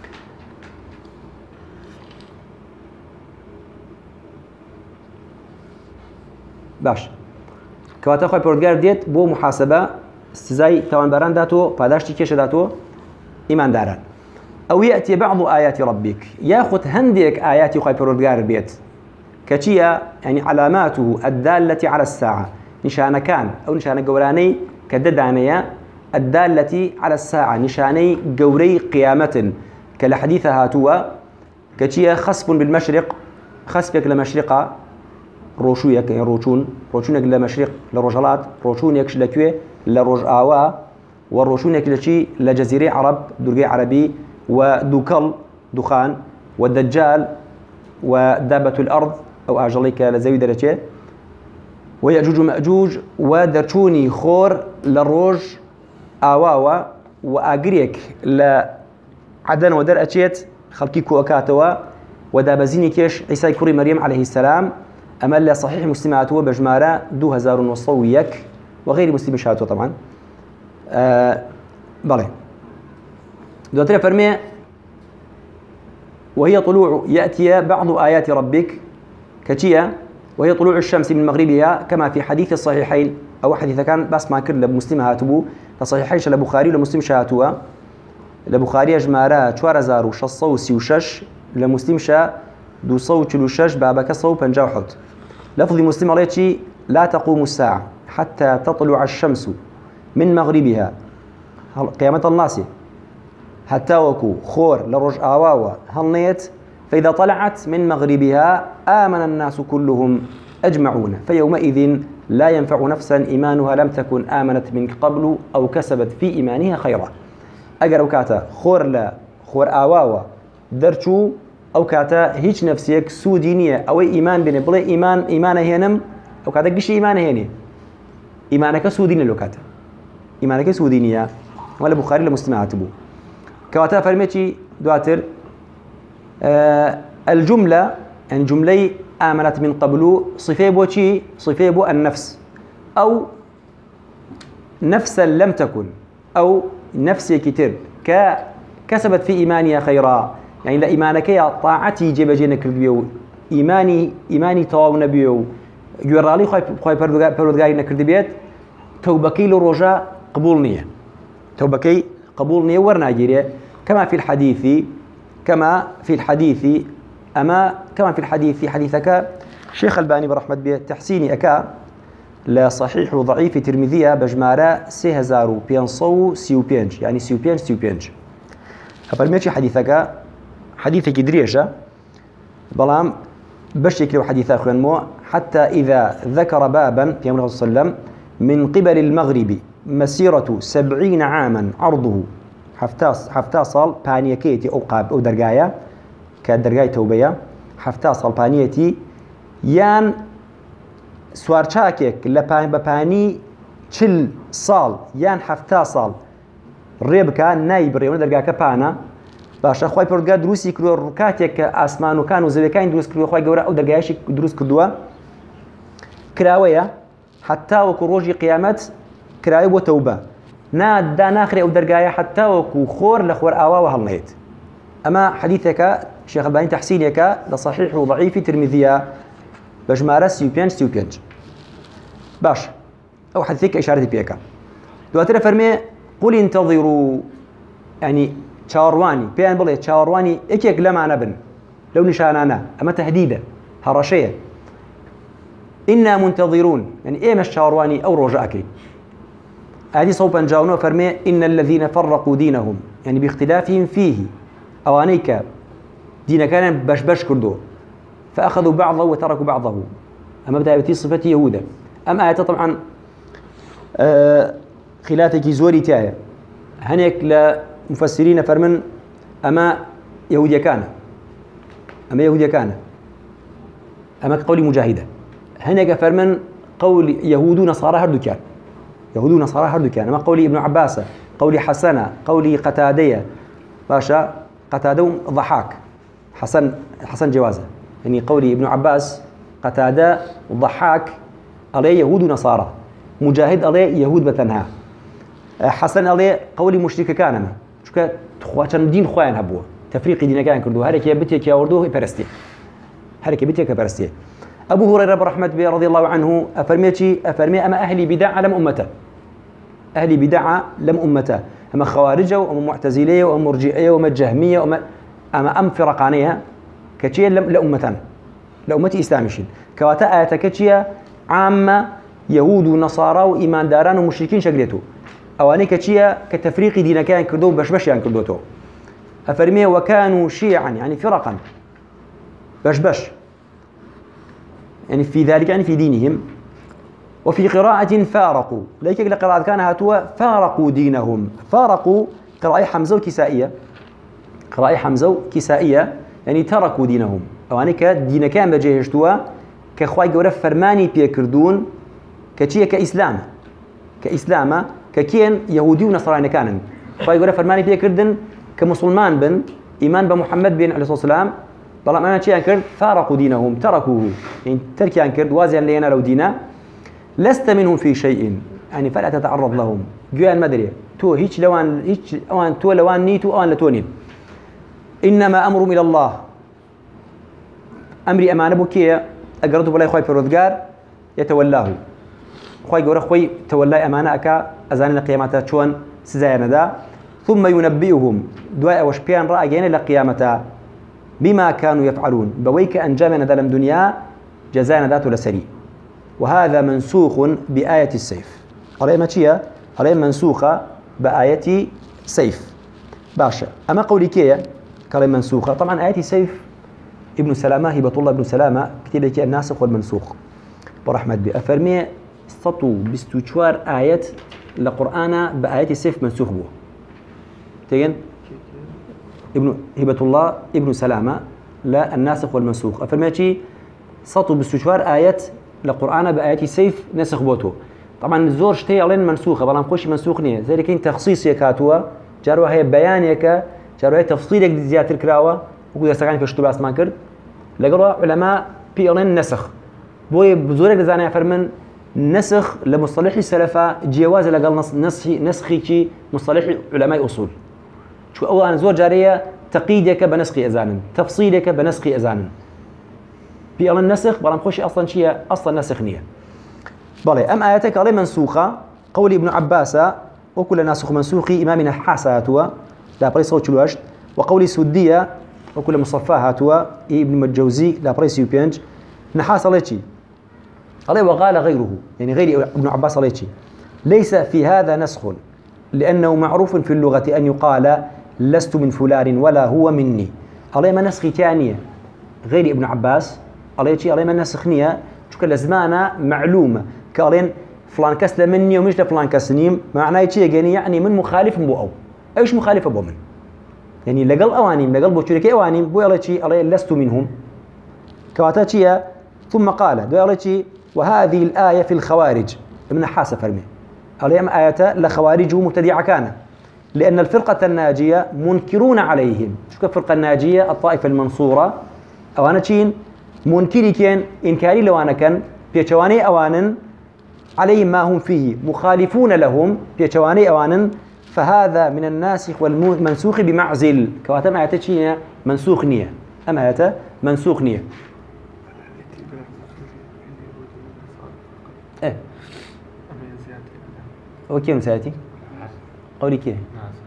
باش كواتا خوي بردقار ديت بو محاسبة استزاي توان بران داتو پاداشتي كيش داتو إيمان داران أو يأتي بعض آيات ربك ياخذ هنديك آيات خوي بردقار بيت كتشيا يعني علاماته الدالة على الساعة نشان كان أو نشان جوراني كددانية الدالة على الساعة نشاني جوري قيامة كالحديث هاتوا كتشيا خسف بالمشرق خسفك لمشرقة روشويك يعني روشونك لمشرق لرجلات روشونك لكوي لرج آوا والروشونك لشي لجزيرة عرب درجة عربي ودوكل دخان والدجال ودابة الأرض أو أجليك لزوي درجة ويأجوج مأجوج ودرشوني خور للروج آواوا وأجريك لعدن ودر أشيت خلقي كوكاتوا ودابزيني كيش عيسى كوري مريم عليه السلام أمل صحيح مسلمات وبجمارة 2000 وصويك وغير مسلم شهاته طبعا بله دوتري فرمي وهي طلوع يأتي بعض آيات ربك كتيا وهي طلوع الشمس من مغربها كما في حديث الصحيحين أو حديث كان بس ما كل مسلم هاتبو الصحيحين لبخاري ومسلم شهاتوا لبخاري جمارة 4636 لمسلم شا دو صوت لشاش بابك صوب بنجاوحط لفظ مسلم عليه لا تقوم الساعة حتى تطلع الشمس من مغربها قيامة الناس حتى وكو خور لرج آواوا هالنيت فإذا طلعت من مغربها آمن الناس كلهم أجمعون فيومئذ لا ينفع نفسا إيمانها لم تكن آمنت من قبل أو كسبت في إيمانها خيرا أجر كاتا خور آواوا درچو أو كاتا هيج نفسيك سودينية أو إيمان بني بلا إيمان هينم أو كاتا قش إيمان هيني إيمانك سودينية لو كاتا إيمانك سودينية ولا بخاري لمسلمات بو كواتا فرميتي دواتر الجملة يعني جملة آمنت من قبل صفة بو النفس أو نفسا لم تكن أو نفسي كتير كسبت في إيمانها خيرا يعني لا إيمانك يا طاعتي جيب جينك بيو إيماني تواو نبيو يورالي خاي بردقاري نكرد بيت توبكي لرجاء قبول نية توبكي قبول نية ورناجيريا كما في الحديث حديثك شيخ الباني برحمة بيه تحسيني أكا لصحيح وضعيف ترمذية بجمارة 3535 يعني 35 أفرميتش حديثك دريجة بلام بشيك لو حديث آخر مو حتى إذا ذكر بابا في أمر صلى الله عليه وسلم من قبل المغرب مسيرة 70 عاما عرضه حفتا صال بانيكيتي أو قاب أو درقايا كدرقاي توبية حفتا صال بانيتي يان سوارچاكيك لبان بباني چل صال يان حفتا صال ريبكا نايب ريون درقاكا بانا باشا خواهي پرودگار دروسي كرو ركاتيك آسمان وكان وزويكاين دروس كرو خواهي قورا أو درقاياشي دروس كردوا كراوية حتى وكو روجي قيامت كراوي بو توبة نادا ناخري أو درقايا حتى وكو خور لخور آوا وهالنهيت أما حديثك شيخ الباني تحسينك لصحيح وضعيف ترمذية بجمارة سيوبيان باش أو حديثك إشارة بيكا دواتنا فرمي قل انتظروا يعني تشاورواني بيان بلي تشاورواني اكيك لما نبن لو نشانانا أما تهديدا هرشية إنا منتظرون يعني إيه مش تشاورواني أو رجاءكي هذه صوبا جاونا فرمي إن الذين فرقوا دينهم يعني باختلافهم فيه أوانيك دين كان بش كردو فأخذوا بعضه وتركوا بعضه أما بدأ بتي صفة يهودا أما آيات طبعا خلافك زوري تايا هنيك لمفسرين فرمن أما يهوديا كان أما قولي مجاهدة هنيك فرمن قول يهود نصارى هردو كان أما قولي ابن عباس قولي حسنة قولي قتادية باشا قتادة ضحاك حسن جوازه يعني قولي ابن عباس قتادة ضحاك عليه يهود ونصارى مجاهد عليه يهود بتنها حسن عليه قولي مشرك كاننا شو كان دين خوان هبوه تفريق دين كان كردو هرك يبتك يا وردوه برستي أبو هريرة برحمة بي رضي الله عنه أفرمي أما أهلي بدع لم أمته أما خوارجة وأما معتزلية وأما مرجئية وأما جهمية أما أم فرقانية كتشيا لأمتي إسلاميشين كواتا آياتا كتشيا عامة يهود ونصارى وإيمان داران ومشركين شقليتو أواني كتشيا كتفريق دين كان كردو بشبش يعني كردوتو أفرمي وكانوا شيعا يعني فرقا بشبش يعني في ذلك يعني في دينهم وفي قراءة فارقوا ليك القراءة كان هاتوا فارقوا دينهم فارقوا قراءة حمزة وكسائية يعني تركوا دينهم أواني كدين كان بجيهشتوا كخواي قورا فرماني بيكردون كتشيا كإسلام ككين يهودي ونصراني كانن خواي قورا فرماني بيكردن كمسلمان بن إيمان بمحمد بن عليه الصلاة والسلام طالما ما شيء أنكر فارقوا دينهم تركوه يعني ترك أنكر وازيا لينا لو دينا لست منهم في شيء يعني فلا تتعرض لهم جوان مدري تو هيك لوان نيتو أوان لتونين إنما أمرهم إلى الله أمري أمانة بكية أقرأته بلاي خوي فرودقار يتولاه خوي قورا خوي تولاي أمانة أكا أزاني لقيامته شون سزايا ندا ثم ينبئهم دواء وشبيان رأيين لقيامته بما كانوا يفعلون بويك أنجامنا ذا لم دنيا جزانا ذات لسري وهذا منسوخ بآية السيف عليه ما تشيا عليه منسوخة بآية سيف باشا أما قولي كيه كلمة منسوخة طبعا آية سيف ابن سلامة هبة الله ابن سلامة كتب لك الناسخ والمنسوخ برحمة بي أفرمي سطو بستوشوار آية لقرآن بآية سيف منسوخ بو تيجن ابن هبة الله ابن سلامة لا الناسخ والمنسوخ أفرمي شيء سطو بستوشوار آية لقرآن بآية سيف نسخ بوتو طبعا زور شتي علين منسوخة بلام خوش منسوخ نية زي كين تخصيص يكاتوا جاروا هي بيانيك جاروا هي تفصيلك زيادة الكراوة وكذا سكان كشتو باس ما كرد لقرأ علماء بيولين نسخ بوي بزورك زاني فرمن نسخ لمصطلح السلفة جواز لقال نسخي كي مصطلح علماء أصول شو أول أنا زور جارية تقييدك بنسخي أزانا تفصيلك بنسخي أزانا بيولين نسخ بلام خوش أصلا شيء أصلا نسخ نية بالي أم آياتك عليه منسوخة قول ابن عباس وكل ناسخ منسوخي إمامنا حاساتوا لا بري صوت الوجد وقول سودية وكل مصفاها هاتوا ابن الجوزي لا بريس يوبينج نحاس عليتي عليه وقال غيره يعني غير ابن عباس عليتي ليس في هذا نسخ لأنه معروف في اللغة أن يقال لست من فلان ولا هو مني عليه ما نسخ ثانية غير ابن عباس عليتي عليه ما نسخنية شو كل زمانة معلومة قالين فلان كسل مني ومش لفلان كسنيم معناه شيء يعني من مخالف بو أو إيش مخالف أبو من يعني لقل أوانيم لقل بوشركي أوانيم بو يلا شيء عليه لست منهم كواتا شيء ثم قال دو يلا شيء وهذه الآية في الخوارج من حاسة فرمي عليهم آية لخوارج مبتدعة كان لأن الفرقة الناجية منكرون عليهم شو كفرقة الناجية الطائفة المنصورة أوانا شين منكري كان إنكاري لو أنا كان بيشواني أوانا عليهم ما هم فيه مخالفون لهم بيشواني أوانا فهذا من الناسخ والمنسوخ بمعزل كواتم آيات شين منسوخ نية أم آيات منسوخ نية إيه وكيف نسأتي قولي كيف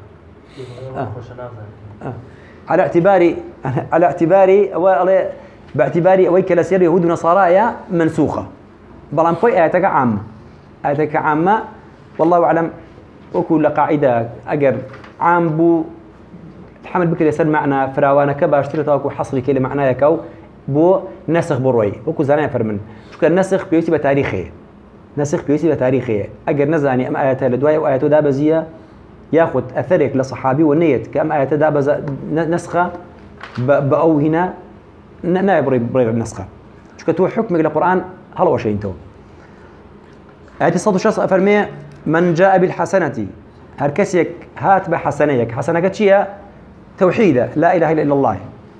على اعتباري باعتباري أويك لسير يهود ونصارى منسوخة بلان قوي آياتك عامة والله أعلم وكل قاعدة أجر عام بو تحمل بك يسر معنى فراوانك باشتري وكو حصري كلمة معناه يكو بو نسخ بروي وكو زانية فرمن شو كان نسخ بيوتي بتاريخه أجر نزاني أم آياته لدواء وآياته دابزية ياخذ أثرك لصحابي والنية كأم آياته دابز نسخة بأو هنا نائب برير النسخة شو كتو حكمك للقرآن هلا وشيء انتو آياتي صوت الشخص أفرمي من جاء بالحسنة هركسيك هات بحسنيك حسنك شيء توحيدة لا إله إلا الله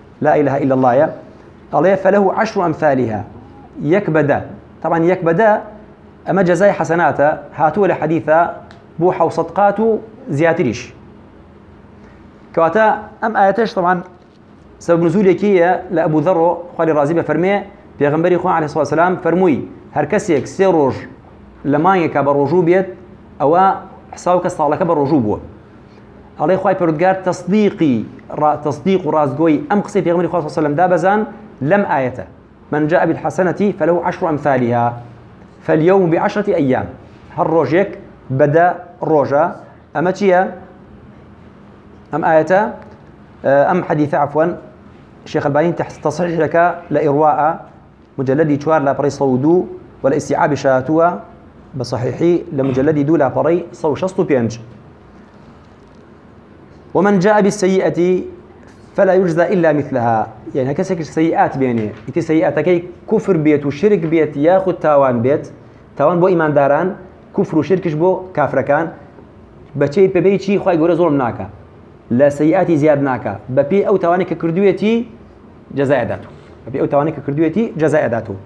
الله فله 10 أمثالها يكبدا طبعا يكبدا أما جزاء حسناته هاتوا لحديثة بوحة وصدقاته زياتريش كواتا أم آياتش طبعا سبب نزولك هي لأبو ذر قال الرازي فرمي بيغنبري خوان عليه الصلاة والسلام فرموي هركسيك سيروج لمانيك بروجو بيت أو حساوك استغلك بروجو بو عليه خواه بردقار تصديق رازقوي أم قصي بيغنبري خوان صلى الله عليه وسلم دابزان لم آيته من جاء بالحسنة فله 10 أمثالها فاليوم ب10 أيام هالروجيك بدأ روجا أما تيا أم آية أم حديث عفوا الشيخ الباني تصحيح لك لإرواء مجلد شوار لا بري صودو ولا استيعاب شاتوا بصحيحي لمجلد دو لا بري صو شسطو بينج ومن جاء بالسيئة فلا يجزى إلا مثلها يعني هكذا سيئات بيني إنتي سيئاتك كفر بيت وشرك بيت ياخذ تاوان بيت تاوان بو إيمان داران كفر وشركش بو كافر كان بشي ببيتشي خواهي قولة ظلم ناكا لا سيئاتي زياد ناكا ببي أو توانيك كردويتي جزاء داتو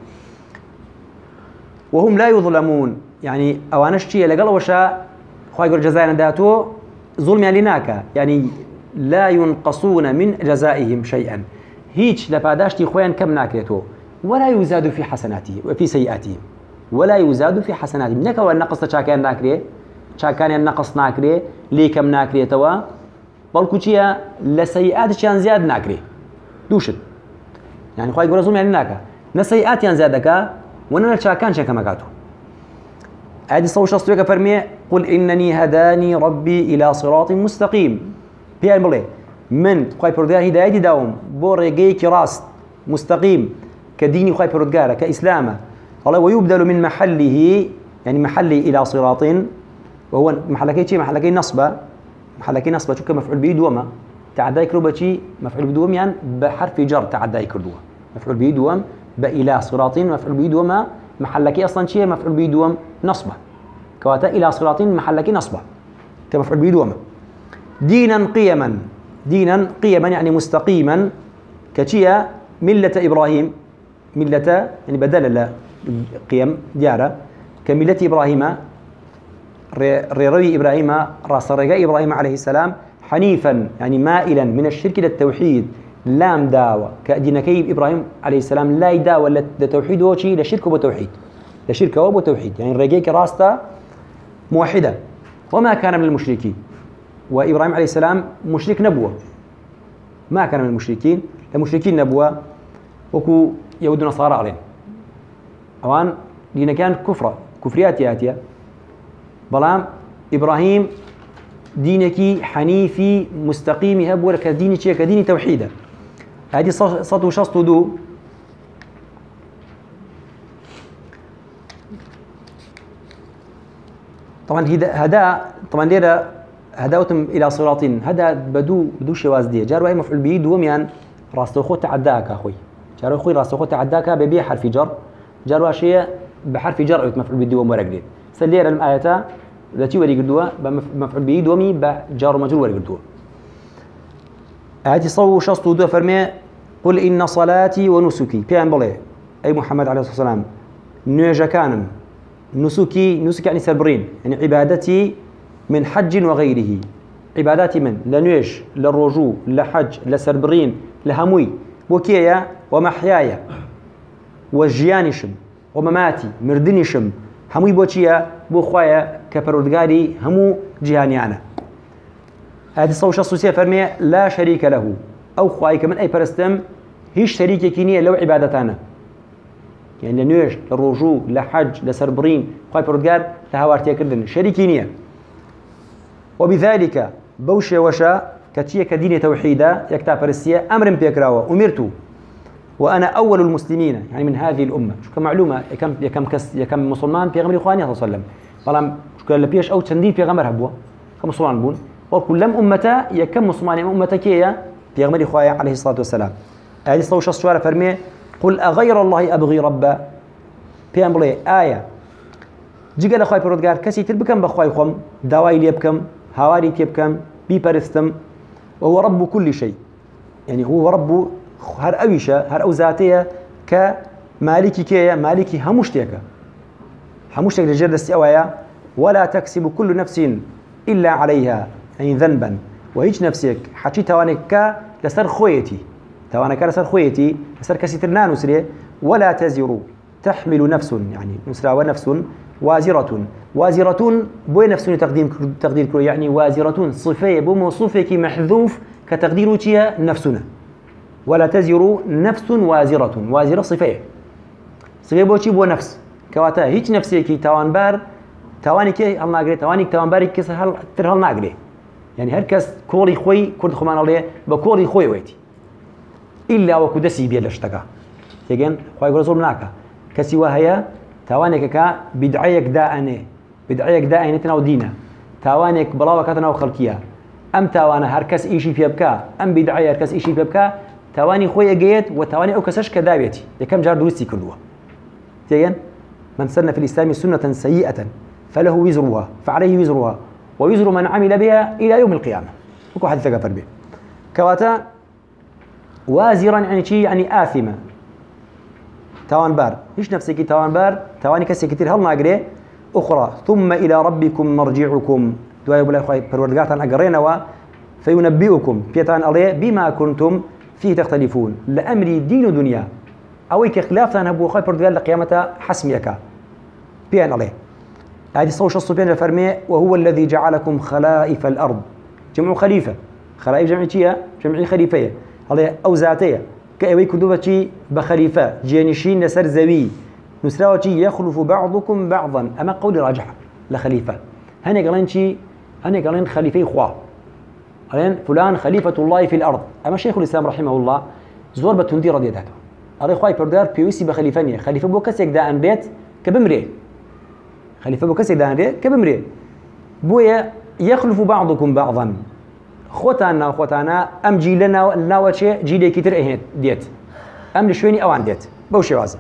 وهم لا يظلمون يعني أوانشتي لقل وشا خواهي قولة جزاء داتو ظلم يعني ناكا يعني لا ينقصون من جزائهم شيئا هيج لباداشتي خوان كم ناكريتو ولا يزاد في حسناتهم وفي سيئاتهم ولا يزاد في حسناتهم نك ولا نقص تشاكان ناكري تشاكان النقص ناكري لي كم ناكريتوا بلكو تشيا لسيئات شان زياد ناكري دوشت يعني خواهي قول رسول يعني ناكا نسيئات ينزادك وننا الشاكان شاكا مكاتو هذه صوت شخصية فرمي قل إنني هداني ربي إلى صراط مستقيم بيان بلي من خواهي بردقار هدايتي داوم بوريقيك راست مستقيم كديني خواهي بردقار كإسلام الله ويبدل من محله يعني محله إلى صراط وهو محلكي شيء محلكي نصبة شو كمفعول به دوما تعداي كروبا شيء مفعول بدوم يعني بحرف جر تعداي كردوه مفعول به دوم بإلى صراط مفعول به دوما محلكي أصلا شيء مفعول به دوم نصبة كواتا إلى صراط محلكي نصبة كمفعول به دوما دينا قيما يعني مستقيما كشيء ملة إبراهيم ملة يعني بدل قيم ديارة كملة إبراهيم ريروي إبراهيم راس رجاء إبراهيم عليه السلام حنيفا يعني مائلا من الشرك إلى التوحيد لام داوى كدينكي إبراهيم عليه السلام لا يداوى للتوحيد وشيء لشرك وتوحيد لشرك وتوحيد يعني رجاء راستا موحدة وما كان من المشركين وإبراهيم عليه السلام مشرك نبوة ما كان من المشركين المشركين نبوة وكو يهود نصارى عليهم أوان دينا كان كفريات ياتيا بلام إبراهيم دينكي حنيفي مستقيم هب ولا كديني شيء كديني توحيدا هذه صوت وشصت دو طبعا هذا طبعا ليرة هداوتم إلى صراط هذا بدو شواز دي جار وهي مفعول به دوم يعني راس خو تعداك أخوي جار أخوي راس خو تعداك ببيع حرف جر جار واشيء بحرف جر مفعول به دوم ورقدين سلير الآية التي وري قدوها بمفعول به دومي بجار مجرور وري قدوها هذه صو شصت دو فرمي قل إن صلاتي ونسكي بيان بلي أي محمد عليه الصلاة والسلام نيجا كان نسكي يعني سربرين يعني عبادتي من حج وغيره عباداتي من لنيج للرجوع لحج لسربرين لهموي وكيا ومحياي وجيانشم ومماتي مردنشم هموي بوشيا بو خوايا كبرودغاري همو جهانيانا هذه صوشة السوسية فرمي لا شريك له أو خواي كمن أي برستم هيش شريك كينية لو عبادتانا يعني لنيش للرجوع لحج لسربرين خواي برودغار لهوارتيا كردن شريكينية وبذلك بوشي وشا كتشية كدين توحيدا يكتا برسية أمر بيكراوة أمرتو وأنا أول المسلمين يعني من هذه الأمة شو كمعلومة يكم مسلمان بيغمر إخواني صلى الله عليه وسلم طالما شو كلا بيش أو تندين بيغمر هبوا كمسلمان بون وكلهم أمتا يكم مسلمان أمتا كيا بيغمر إخواني عليه الصلاة والسلام هذه صوشة السؤال فرمي قل أغير الله أبغي ربا بيغمر آية جيجا لخواي برودغار كسي تربكم بخواي خم دواي ليبكم هواري تيبكم بيبرستم وهو رب كل شيء يعني هو رب هر أويشة هر أو ذاتية كمالكي كيا مالكي همشتك لجرد استوايا ولا تكسب كل نفس إلا عليها يعني ذنبا وهيج نفسك حتى توانك لسر خويتي لسر كسيترنا نسري ولا تزر تحمل نفس يعني نسرى ونفس وازرة بوي نفس تقدير كل يعني وازرة صفية بموصوفك محذوف كتقدير تيا نفسنا ولا تزر نفس وازرة صفية بوشي بو نفس كواتا هيج نفسيكي توانبار توانيكي هل ناقري توانيك توانباري كس هل تر هل ناقري يعني هركس كوري خوي كرد خمان الله بكوري خوي ويتي إلا وكدسي بيا لشتكا تيجين خوي رسول مناكا كسي وهي توانيك كا بدعيك داءني تناو دينا توانيك بلاوة كتناو خلقيا أم توانا هركس إيشي في أبكا أم بدعي هركس إيشي في أبكا تواني خوي جيت وتواني أو كسش كذابيتي يكم جار دوستي كلها تيجين من سن في الإسلام سنة سيئة فله وزرها فعليه وزرها ووزر من عمل بها إلى يوم القيامة وكو حديث كفر به كواتا وازرا يعني شيء يعني آثمة توان بار إيش نفسك توان بار تواني كسي كتير هل ناقري أخرى ثم إلى ربكم مرجعكم دعاء بلا خوي پروردگار تان أقرينا فينبئكم بيتان عليه بما كنتم فيه تختلفون لأمري دين ودنيا أو كخلاف تان هبو خوي پروردگار لقيامة حسميك بيان عليه هذه صوش الصبيان فرمي وهو الذي جعلكم خلائف الأرض جمع خليفة خلائف جمع خليفية عليه أو ذاتية كأوي كدوبة بخليفة جينشين لسر زوي نسراوة يخلف بعضكم بعضا أما قول راجح لخليفة هني قالين شي هني قالين خليفة إخوة قالين فلان خليفة الله في الأرض أما شيخ الإسلام رحمه الله زور بتندي رضي ذاته أري خواي بردار بيوسي بخليفانية خليفة بوكسك دا أمريت كبمري خليفة بوكسك دا أمريت كبمري بويا يخلف بعضكم بعضا خوتانا أم جيلنا ناوتشي جيلي كتير إهنت ديت أم لشويني أوان ديت بوشي وازن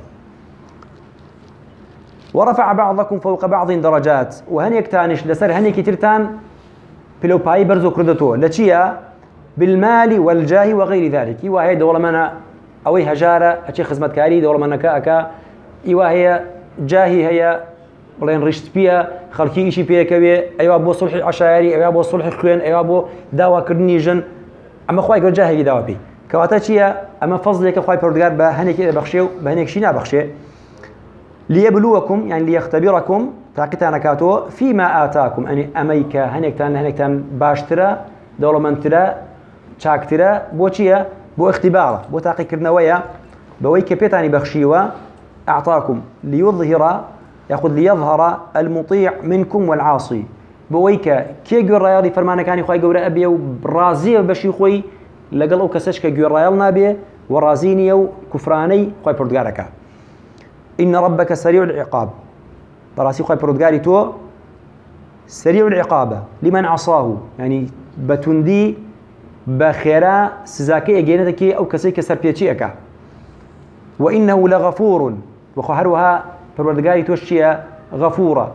ورفع بعضكم فوق بعض درجات وهنيك تانش لسر هنيك كتيرتان بلو باي برزو كردتو لتشيا بالمال والجاه وغير ذلك وهي دولة منا أوي هجارة أشي خدمة كاري دولة منا كأكا وهي جاهي هي ولين رشت بيها خلقي إشي بيها كوي أيوة أبو صلح عشائري أيوة أبو صلح خوين أيوة أبو داوا كرني جن أما خواي قل جاهي داوا بي كواتاتشيا أما فضلك خواي بردقار بهنيك بخشيو بهنيك شينا بخشي ليبلوكم يعني ليختبركم تاقيتانا كاتو فيما آتاكم يعني أميكا هنيكتان باشترا دولة منترا شاكترا بوشيا بو اختبار بو تاقي كرنويا بويك بيتاني بخشيوا أعطاكم ليظهر ليظهر المطيع منكم والعاصي بويك كي جوريالي فرمانا كان يخوي جورا أبي وبرازيل بشي خوي لقلو كسشك جوريال نابي ورازيني وكفراني خوي بردقاركا إن ربك سريع العقاب براسي خوي بردقاري تو سريع العقاب لمن عصاه يعني بتندي بخيرا سزاكي اجينتكي او كسي كسر بيتشيكا وانه لغفور وخهرها بردقاري توشيا غفوره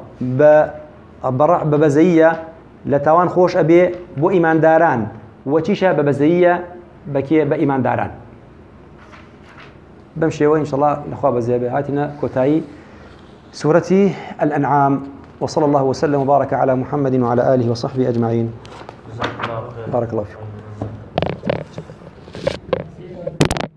ببزيه لتوان خوش ابي بو ايمان داران وتشيشا ببزيه بكي بايمان داران بمشي وان شاء الله الاخوه بزيه هاتنا كوتاي سوره الانعام وصلى الله وسلم وبارك على محمد وعلى اله وصحبه اجمعين. جزاك الله خير. بارك الله فيكم.